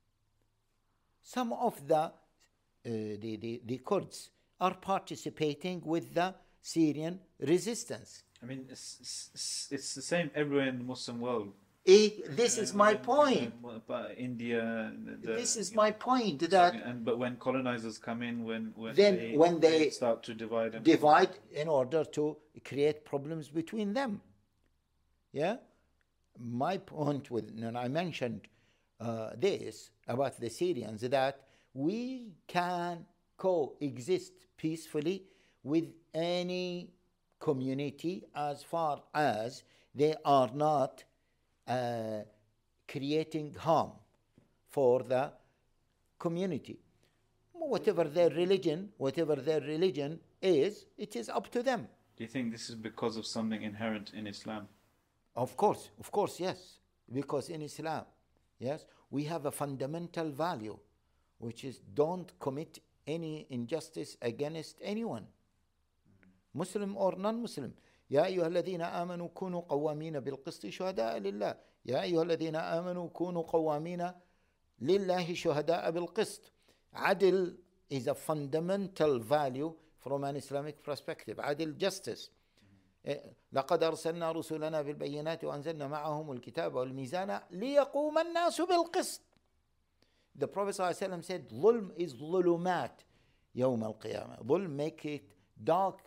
some of the, uh, the, the, the Kurds are participating with the Syrian resistance. I mean, it's, it's, it's the same everywhere in the Muslim world. Eh, this is my point. Uh, India. The, this is you my know, point. That and but when colonizers come in, when when then they, when they, they start to divide them. divide in order to create problems between them. Yeah, my point with and I mentioned uh, this about the Syrians, that we can coexist peacefully with any community as far as they are not Uh, creating harm for the community. Whatever their religion, whatever their religion is, it is up to them. Do you think this is because of something inherent in Islam? Of course, of course, yes. Because in Islam, yes, we have a fundamental value, which is don't commit any injustice against anyone, Muslim or non-Muslim. يا أيها الذين آمنوا كونوا قوامين بالقسط شهداء لله. يا أيها الذين آمنوا كونوا قوامين لله شهداء بالقسط. عدل is a fundamental value from an Islamic perspective. عدل, justice. لقد أرسلنا رسلنا بالبينات وأنزلنا معهم الكتاب والميزان ليقوم الناس بالقسط. The Prophet ﷺ said, ظلم is ظلمات يوم القيامة. ظلم make it dark.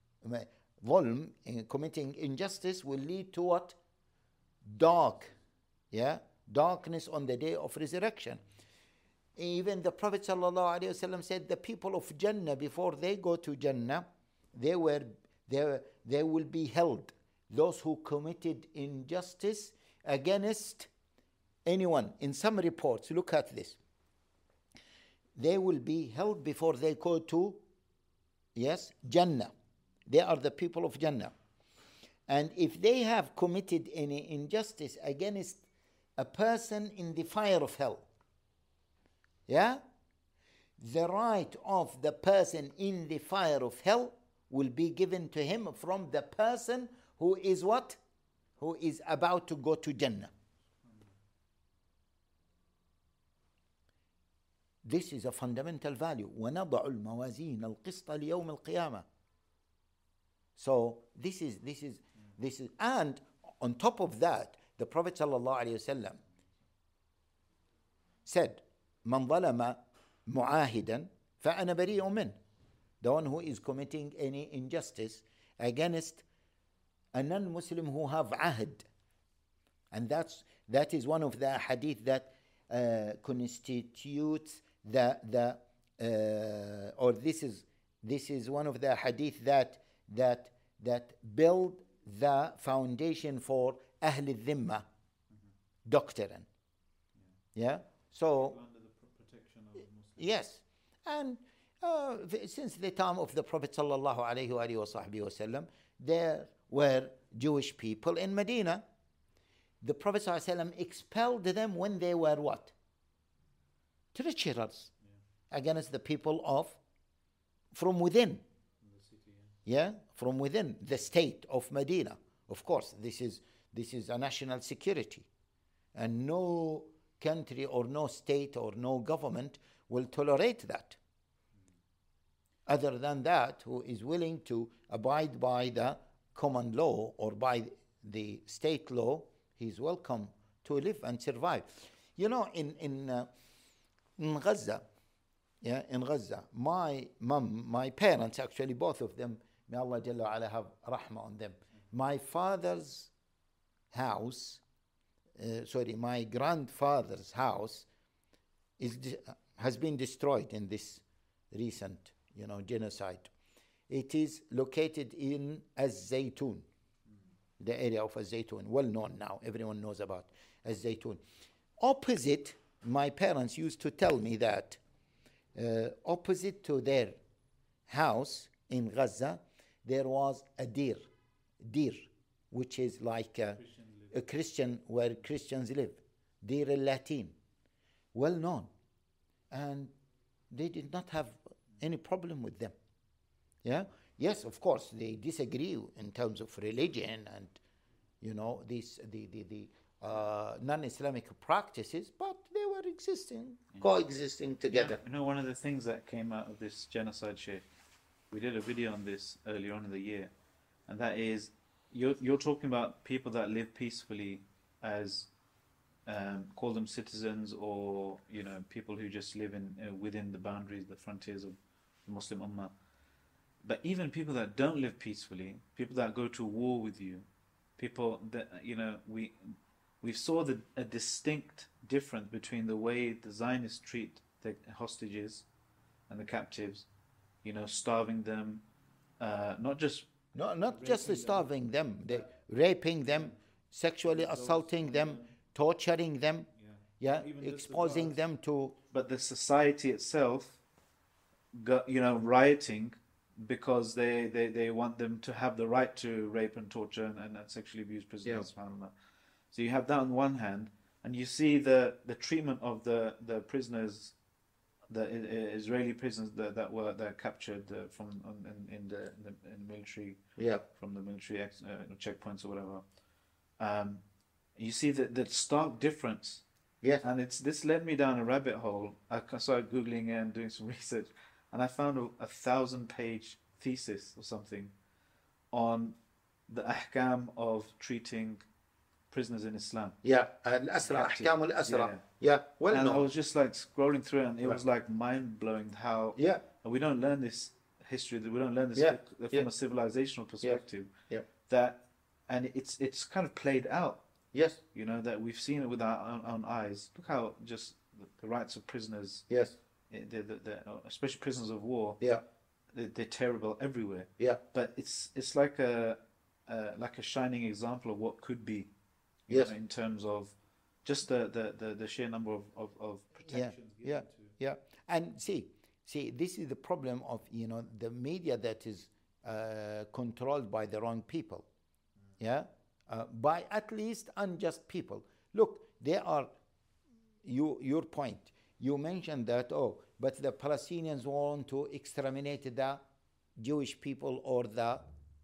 ظلم, in committing injustice, will lead to what? Dark. Yeah? Darkness on the day of resurrection. Even the Prophet ﷺ said the people of Jannah, before they go to Jannah, they were they, they will be held. Those who committed injustice against anyone. In some reports, look at this. They will be held before they go to, yes, Jannah. They are the people of Jannah. And if they have committed any injustice against a person in the fire of hell, yeah, the right of the person in the fire of hell will be given to him from the person who is what? Who is about to go to Jannah. This is a fundamental value. وَنَضَعُ الْمَوَازِينَ الْقِسْطَ لِيَوْمِ الْقِيَامَةِ. So this is this is this is, and on top of that, the Prophet ﷺ said, "Man ظلم معاهدا فأنا بريء منه." The one who is committing any injustice against a non-Muslim who have ahd, and that's that is one of the hadith that uh, constitutes the the uh, or this is this is one of the hadith that. that that build the foundation for Ahl al-Dhimma mm-hmm. doctrine. Yeah. yeah? So, under the protection of Muslims. Yes. And uh, since the time of the Prophet sallallahu alayhi wa sahbihi wa sallam, there were Jewish people in Medina. The Prophet sallallahu alayhi wa sallam expelled them when they were what? Treacherous yeah. against the people of, from within. Yeah, from within the state of Medina. Of course, this is this is a national security, and no country or no state or no government will tolerate that. Other than that, who is willing to abide by the common law or by the state law, he is welcome to live and survive. You know, in in, uh, in Gaza, yeah, in Gaza, my mom, my parents, actually both of them, May Allah Jalla wa Ala have rahmah on them. My father's house, uh, sorry, my grandfather's house is de- has been destroyed in this recent, you know, genocide. It is located in Az-Zaytun, the area of Az-Zaytun, well known now. Everyone knows about Az-Zaytun. Opposite, my parents used to tell me that uh, opposite to their house in Gaza, there was a deer, deer, which is like a, a Christian, where Christians live, Deir al-Latin, well known. And they did not have any problem with them. Yeah. Yes, of course, they disagree in terms of religion and, you know, these the the, the uh, non-Islamic practices, but they were existing, yeah. coexisting together. You know, one of the things that came out of this genocide, Sheikh, we did a video on this earlier on in the year, and that is, you're you're talking about people that live peacefully as um, call them citizens, or you know, people who just live in uh, within the boundaries, the frontiers of the Muslim Ummah. But even people that don't live peacefully, people that go to war with you, people that, you know, we we saw the, a distinct difference between the way the Zionists treat the hostages and the captives, you know, starving them, uh, not just... No, not just starving them, they raping them, sexually assaulting them, torturing them, yeah, yeah exposing them to... But the society itself, got, you know, rioting... because they, they, they want them to have the right to rape and torture and, and, and sexually abuse prisoners. Yeah. So you have that on one hand, and you see the, the treatment of the, the prisoners, the Israeli prisoners that, that were that were captured uh, from in, in, the, in the in military, yeah, from the military ex, uh, checkpoints or whatever. Um, you see the, the stark difference. Yes. And it's this led me down a rabbit hole. I started Googling and doing some research. And I found a, a thousand-page thesis or something on the ahkam of treating prisoners in Islam. Yeah, al-asra, ahkam al-asra. Yeah, yeah. Well, and no. I was just like scrolling through it, and it right. was like mind-blowing how yeah. we don't learn this history, we don't learn this yeah. from yeah. a civilizational perspective. Yeah. yeah. That, and it's it's kind of played out. Yes. You know, that we've seen it with our own, own eyes. Look how just the, the rights of prisoners. Yes. They're, they're, they're, especially prisoners of war. Yeah, they're, they're terrible everywhere. Yeah, but it's it's like a uh, like a shining example of what could be. Yes, know, in terms of just the the, the, the sheer number of of, of protections. Yeah, yeah, to... yeah. And see, see, this is the problem of you know the media that is uh, controlled by the wrong people. Mm. Yeah, uh, by at least unjust people. Look, there are. You your point. You mentioned that, oh, but the Palestinians want to exterminate the Jewish people or the uh,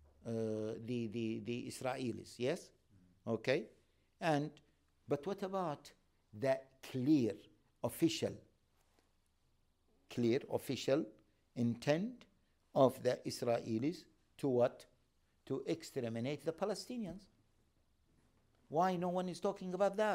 the, the the Israelis, yes? Mm-hmm. Okay? And, but what about the clear, official, clear, official intent of the Israelis to what? To exterminate the Palestinians. Why no one is talking about that?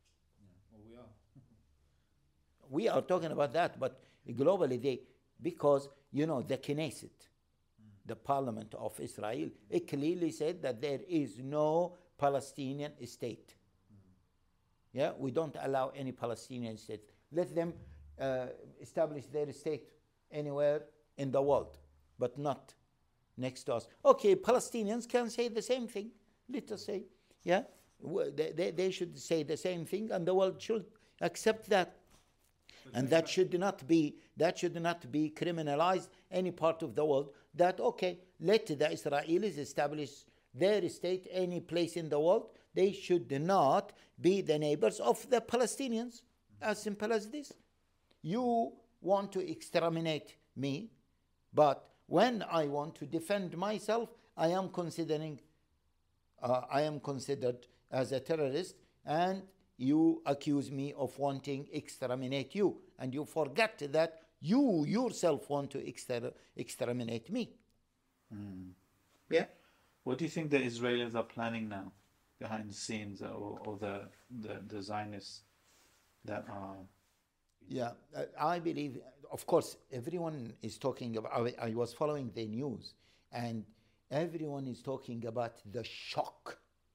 We are talking about that, but globally, they, because, you know, the Knesset, mm. the parliament of Israel, it clearly said that there is no Palestinian state. Mm. Yeah, we don't allow any Palestinian state. Let them uh, establish their state anywhere in the world, but not next to us. Okay, Palestinians can say the same thing, let us say. Yeah, they, they, they should say the same thing, and the world should accept that. And that should not be that should not be criminalized any part of the world. That okay, let the Israelis establish their state any place in the world. They should not be the neighbors of the Palestinians. As simple as this. You want to exterminate me, but when I want to defend myself, I am considering uh, I am considered as a terrorist, and you accuse me of wanting to exterminate you, and you forget that you yourself want to exter- exterminate me. Mm. Yeah. What do you think the Israelis are planning now, behind the scenes, or, or the, the the Zionists that are? Yeah, I believe. Of course, everyone is talking about. I, I was following the news. And everyone is talking about the shock.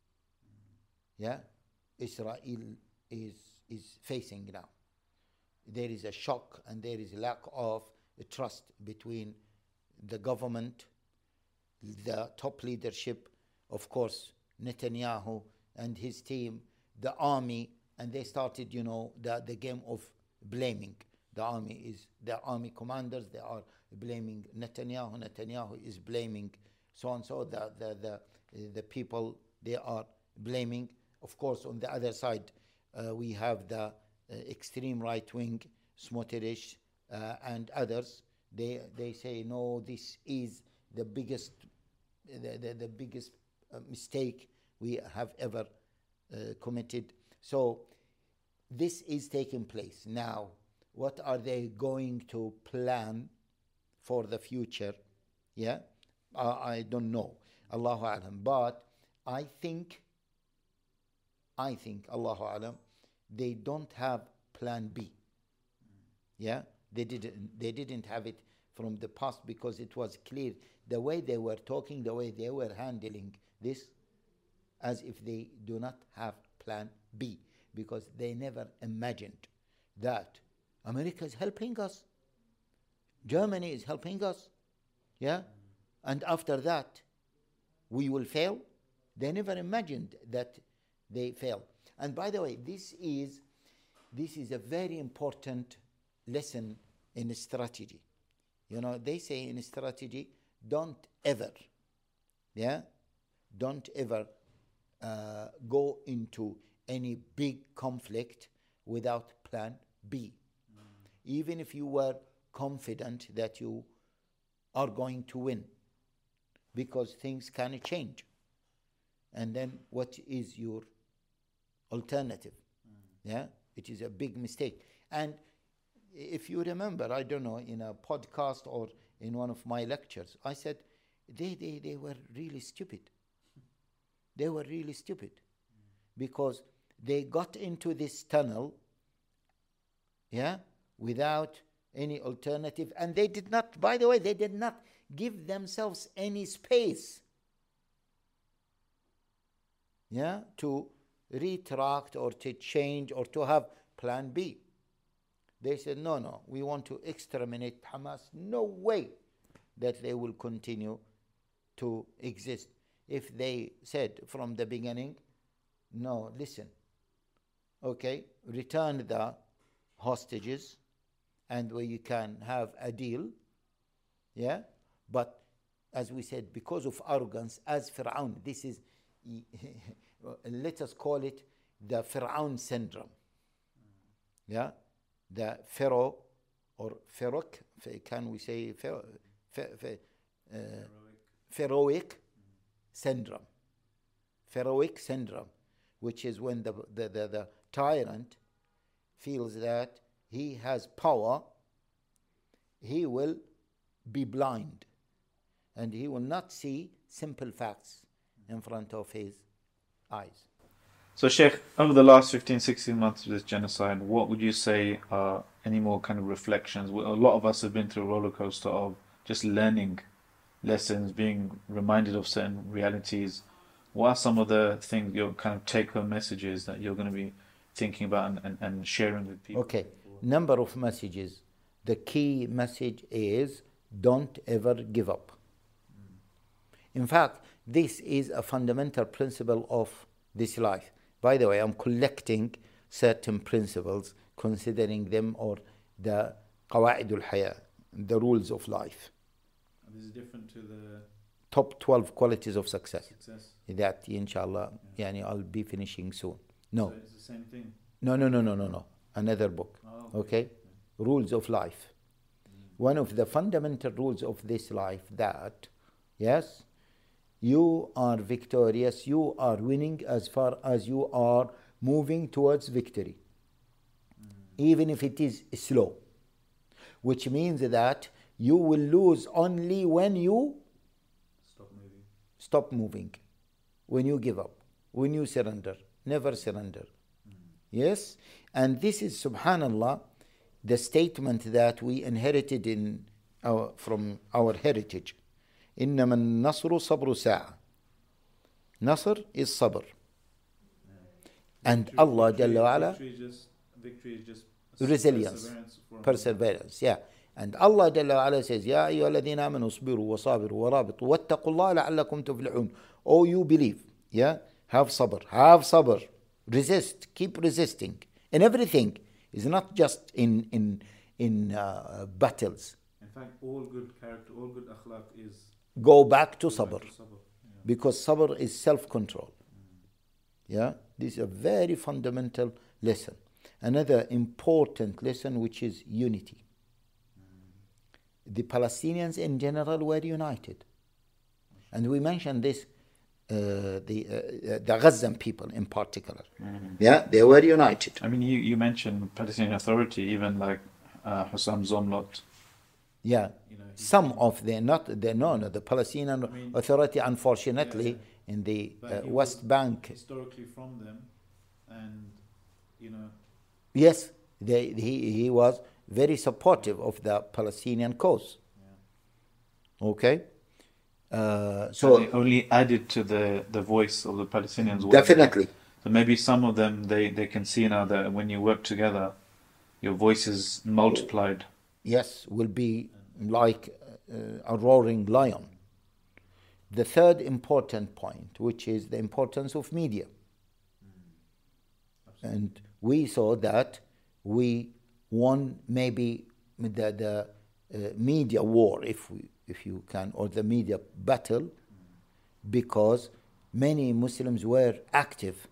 Yeah, Israel is is facing now. There is a shock and there is a lack of trust between the government, the top leadership, of course, Netanyahu and his team, the army, and they started, you know, the, the game of blaming. The army is, the army commanders, they are blaming Netanyahu, Netanyahu is blaming so-and-so, the, the, the, the people, they are blaming. Of course, on the other side, uh, we have the uh, extreme right-wing, Smotrich, uh, and others. They they say, no, this is the biggest, the, the, the biggest uh, mistake we have ever uh, committed. So this is taking place. Now, what are they going to plan for the future? Yeah, uh, I don't know. Allahu Alam. But I think, I think, Allahu Alam, they don't have plan B. Yeah, they didn't, they didn't have it from the past because it was clear the way they were talking, the way they were handling this, as if they do not have plan B, because they never imagined that America is helping us, Germany is helping us, yeah, and after that we will fail. They never imagined that they fail. And by the way, this is this is a very important lesson in strategy. You know, they say in strategy, don't ever, yeah, don't ever uh, go into any big conflict without plan B. Mm. Even if you were confident that you are going to win, because things can change. And then what is your alternative? Mm. Yeah, it is a big mistake. And if you remember, I don't know, in a podcast or in one of my lectures, I said they, they, they were really stupid. They were really stupid mm. because they got into this tunnel, yeah, without any alternative. And they did not, by the way, they did not give themselves any space, yeah, to retract or to change or to have plan B. They said, no, no, we want to exterminate Hamas. No way that they will continue to exist. If they said from the beginning, no, listen, okay, return the hostages and we can have a deal, yeah, but as we said, because of arrogance, as Fir'aun, this is, let us call it the Fir'aun syndrome, yeah, the Pharaoh or Pharaoh, can we say Pharaoh, uh, Pharaohic syndrome, Pharaohic syndrome, which is when the, the, the, the tyrant feels that he has power, he will be blind and he will not see simple facts in front of his eyes. So, Sheikh, over the last fifteen, sixteen months of this genocide, what would you say are any more kind of reflections? A lot of us have been through a roller coaster of just learning lessons, being reminded of certain realities. What are some of the things, your kind of take-home messages that you're going to be thinking about and, and, and sharing with people? Okay, number of messages. The key message is don't ever give up. Mm. In fact, this is a fundamental principle of this life. By the way, I'm collecting certain principles, considering them or the Qawa'idul Haya, the rules of life. And this is different to the top twelve qualities of success. success. That, inshallah, yeah. yani I'll be finishing soon. No. So it's the same thing? No, no, no, no, no, no. Another book. Oh, okay? okay? Rules of life. Mm. One of the fundamental rules of this life that, yes, you are victorious, you are winning as far as you are moving towards victory. Mm. Even if it is slow. Which means that you will lose only when you stop moving. Stop moving. When you give up. When you surrender. Never surrender. Mm. Yes? And this is, subhanallah, the statement that we inherited in our, from our heritage. إنما النصر صبر ساعة. Nasr is sabr. And Victory- Allah victory- Jalla wa ala, victory is just, victory is just resilience, perseverance from- perseverance. Yeah. And Allah Jalla wa ala says, يا أيها الذين آمنوا اصبروا وصابروا ورابطوا واتقوا الله لعلكم تفلحون. Oh, you believe. Yeah. Have sabr. Have sabr. Resist. Keep resisting. In everything. It's not just in in in uh, battles. In fact, all good character, all good akhlaq is Go back to go back sabr. to sabr. Yeah. Because sabr is self-control. Yeah, this is a very fundamental lesson. Another important lesson, which is unity. The Palestinians in general were united, and we mentioned this. Uh, the uh, the Gazan people in particular. Yeah, they were united. I mean, you, you mentioned Palestinian Authority, even like uh, Hussam Zomlot. Yeah, You know, he- some of the not the no no the Palestinian I mean- Authority, unfortunately, Yeah, in the But uh, he West was Bank. historically from them, and you know, Yes, they, he, he was very supportive of the Palestinian cause. Okay? Uh, So so, they only added to the, the voice of the Palestinians. wasn't it? definitely. So maybe some of them, they, they can see now that when you work together, your voice is multiplied. Yes, will be like uh, a roaring lion. The third important point, which is the importance of media. And we saw that we won maybe the, the uh, media war, if we, if you can, or the media battle, because many Muslims were active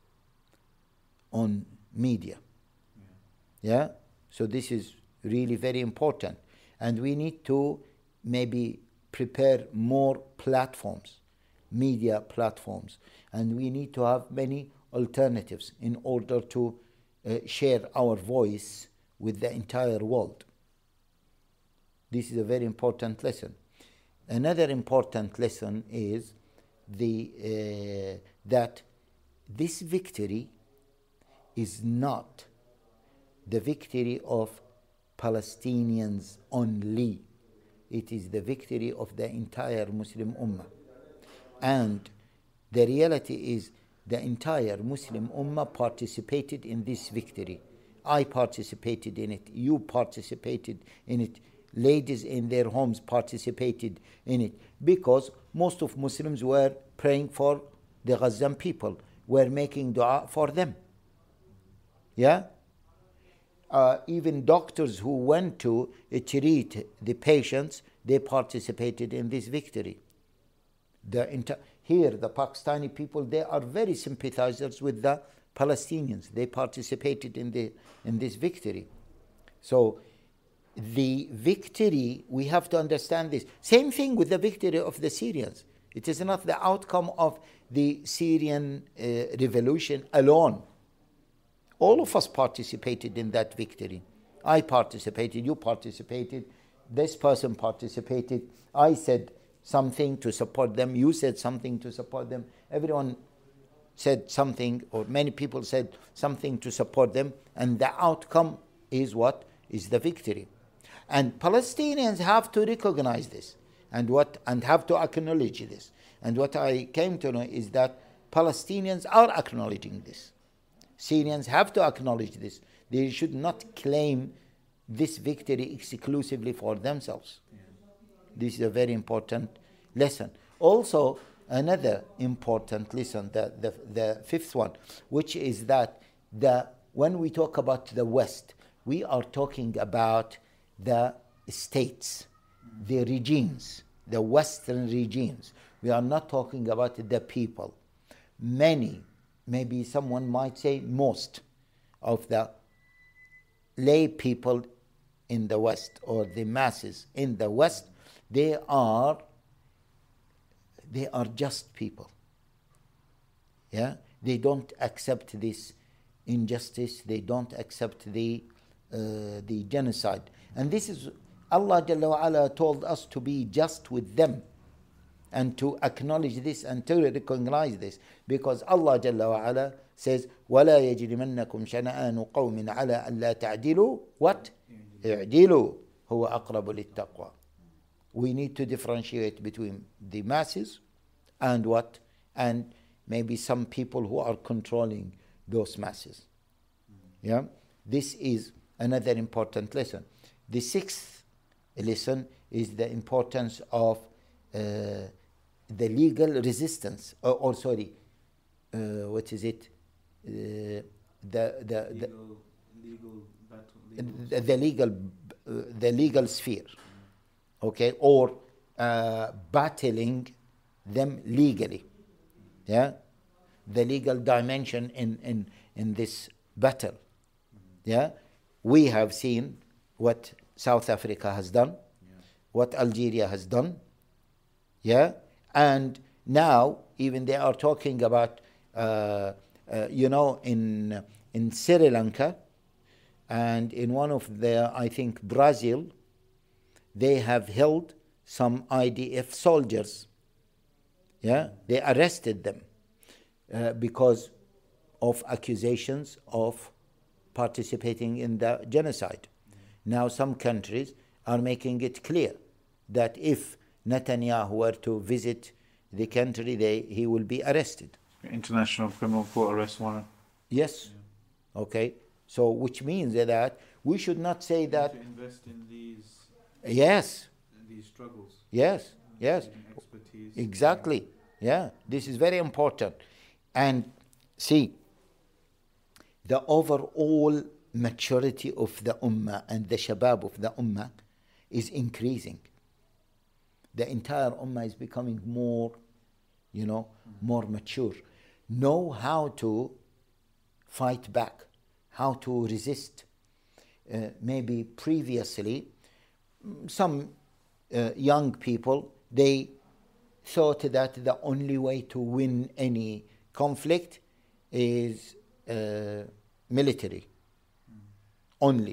on media. Yeah? So this is really very important. And we need to maybe prepare more platforms, media platforms. And we need to have many alternatives in order to uh, share our voice with the entire world. This is a very important lesson. Another important lesson is the uh, that this victory is not the victory of Palestinians only. It is the victory of the entire Muslim Ummah. And the reality is the entire Muslim Ummah participated in this victory. I participated in it. You participated in it. Ladies in their homes participated in it. Because most of Muslims were praying for the Gazan people, were making dua for them. Yeah? Uh, even doctors who went to uh, treat the patients, they participated in this victory. The inter- here, the Pakistani people, they are very sympathizers with the Palestinians. They participated in the in this victory. So, the victory, we have to understand this. Same thing with the victory of the Syrians. It is not the outcome of the Syrian uh, revolution alone. All of us participated in that victory. I participated, you participated, this person participated. I said something to support them, you said something to support them. Everyone said something, or many people said something to support them, and the outcome is what? Is the victory. And Palestinians have to recognize this and what and have to acknowledge this. And what I came to know is that Palestinians are acknowledging this. Syrians have to acknowledge this. They should not claim this victory exclusively for themselves. This is a very important lesson. Also, another important lesson, the, the, the fifth one, which is that the when we talk about the West, we are talking about the states, the regimes, the Western regimes. We are not talking about the people. Many, maybe someone might say most, of the lay people in the West, or the masses in the West, they are they are just people. Yeah, they don't accept this injustice. They don't accept the uh, the genocide. And this is Allah Jalla wa Ala told us to be just with them, and to acknowledge this and to recognize this, because Allah Jalla wa Ala says, وَلَا يَجْرِمَنَّكُمْ شَنَآنُ قَوْمٍ عَلَىٰ أَلَّا تَعْدِلُوا what? اعْدِلُوا هُوَ أَقْرَبُ لِلتَّقْوَى. we need to differentiate between the masses and what, and maybe some people who are controlling those masses. Yeah, this is another important lesson. The sixth lesson is the importance of uh, the legal resistance, or, or sorry, uh, what is it? Uh, the the Legal, the, legal battle, legal the, the legal uh, the legal sphere, okay, or uh, battling them legally. Yeah, the legal dimension in in in this battle. Yeah, we have seen what South Africa has done, Yeah. what Algeria has done. Yeah, and now even they are talking about, uh, uh, you know, in in Sri Lanka, and in one of the, I think Brazil, they have held some I D F soldiers. Yeah, they arrested them uh, because of accusations of participating in the genocide. Now some countries are making it clear that if Netanyahu were to visit the country, they, he will be arrested. International Criminal Court arrest warrant. Yes. Okay. So which means that we should not say that. To invest in these Yes. in these struggles. Yes. Yes. Getting expertise. Exactly. Yeah. This is very important. And see, the overall maturity of the ummah and the shabab of the ummah is increasing. The entire ummah is becoming more, you know, more mature. Know how to fight back, how to resist. Uh, maybe previously, mm, some uh, young people, they thought that the only way to win any conflict is uh, military only.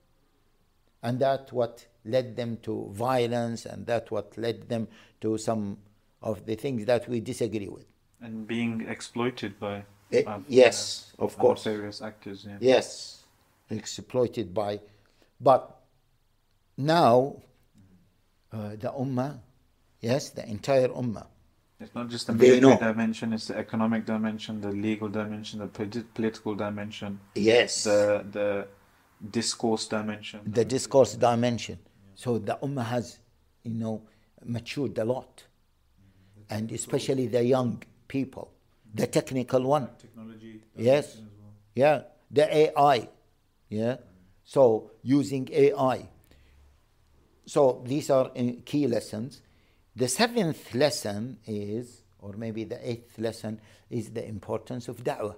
And that's what led them to violence, and that's what led them to some of the things that we disagree with. And being exploited by Eh, uh, yes, uh, of course. various actors. Yeah. Yes, exploited by. But now, uh, the ummah, yes, the entire ummah, It's not just the They military know. dimension; it's the economic dimension, the legal dimension, the politi- political dimension, yes, the the discourse dimension. the discourse dimension. So the ummah has, you know, matured a lot, and especially the young people, the technical one. Technology. Yes. dimension as well. Yeah, the A I. Yeah, so using A I. So these are uh, key lessons. The seventh lesson is, or maybe the eighth lesson, is the importance of da'wah.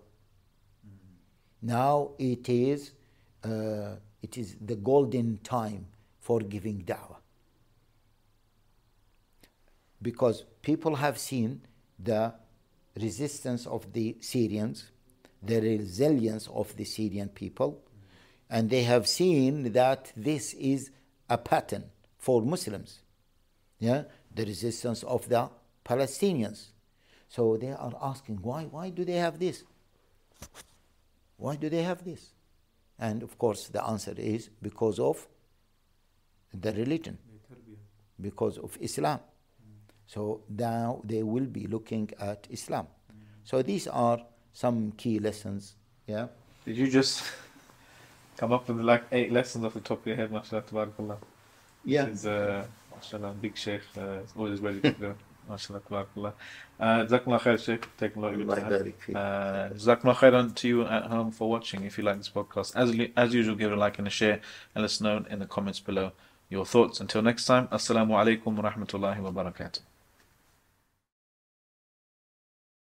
Now it is, uh, it is the golden time for giving da'wah. Because people have seen the resistance of the Syrians, the resilience of the Syrian people, and they have seen that this is a pattern for Muslims. Yeah, the resistance of the Palestinians. So they are asking, why? Why do they have this? Why do they have this? And of course, the answer is because of the religion, because of Islam. So now they will be looking at Islam. So these are some key lessons. Yeah. Did you just come up with like eight lessons off the top of your head, mashallah, tabarakallah? Yeah. This is, uh, mashallah, big sheikh, uh, is always ready to go. Mashallah, tabarakallah. Uh, Jazakumullah khair, sheikh. Take a lot of your Allah time. barik feek. Uh, Jazakumullah khairan to you at home for watching. If you like this podcast, as, li- as usual, give it a like and a share, and let us know in the comments below your thoughts. Until next time, Assalamu alaikum wa rahmatullahi wa barakatuh.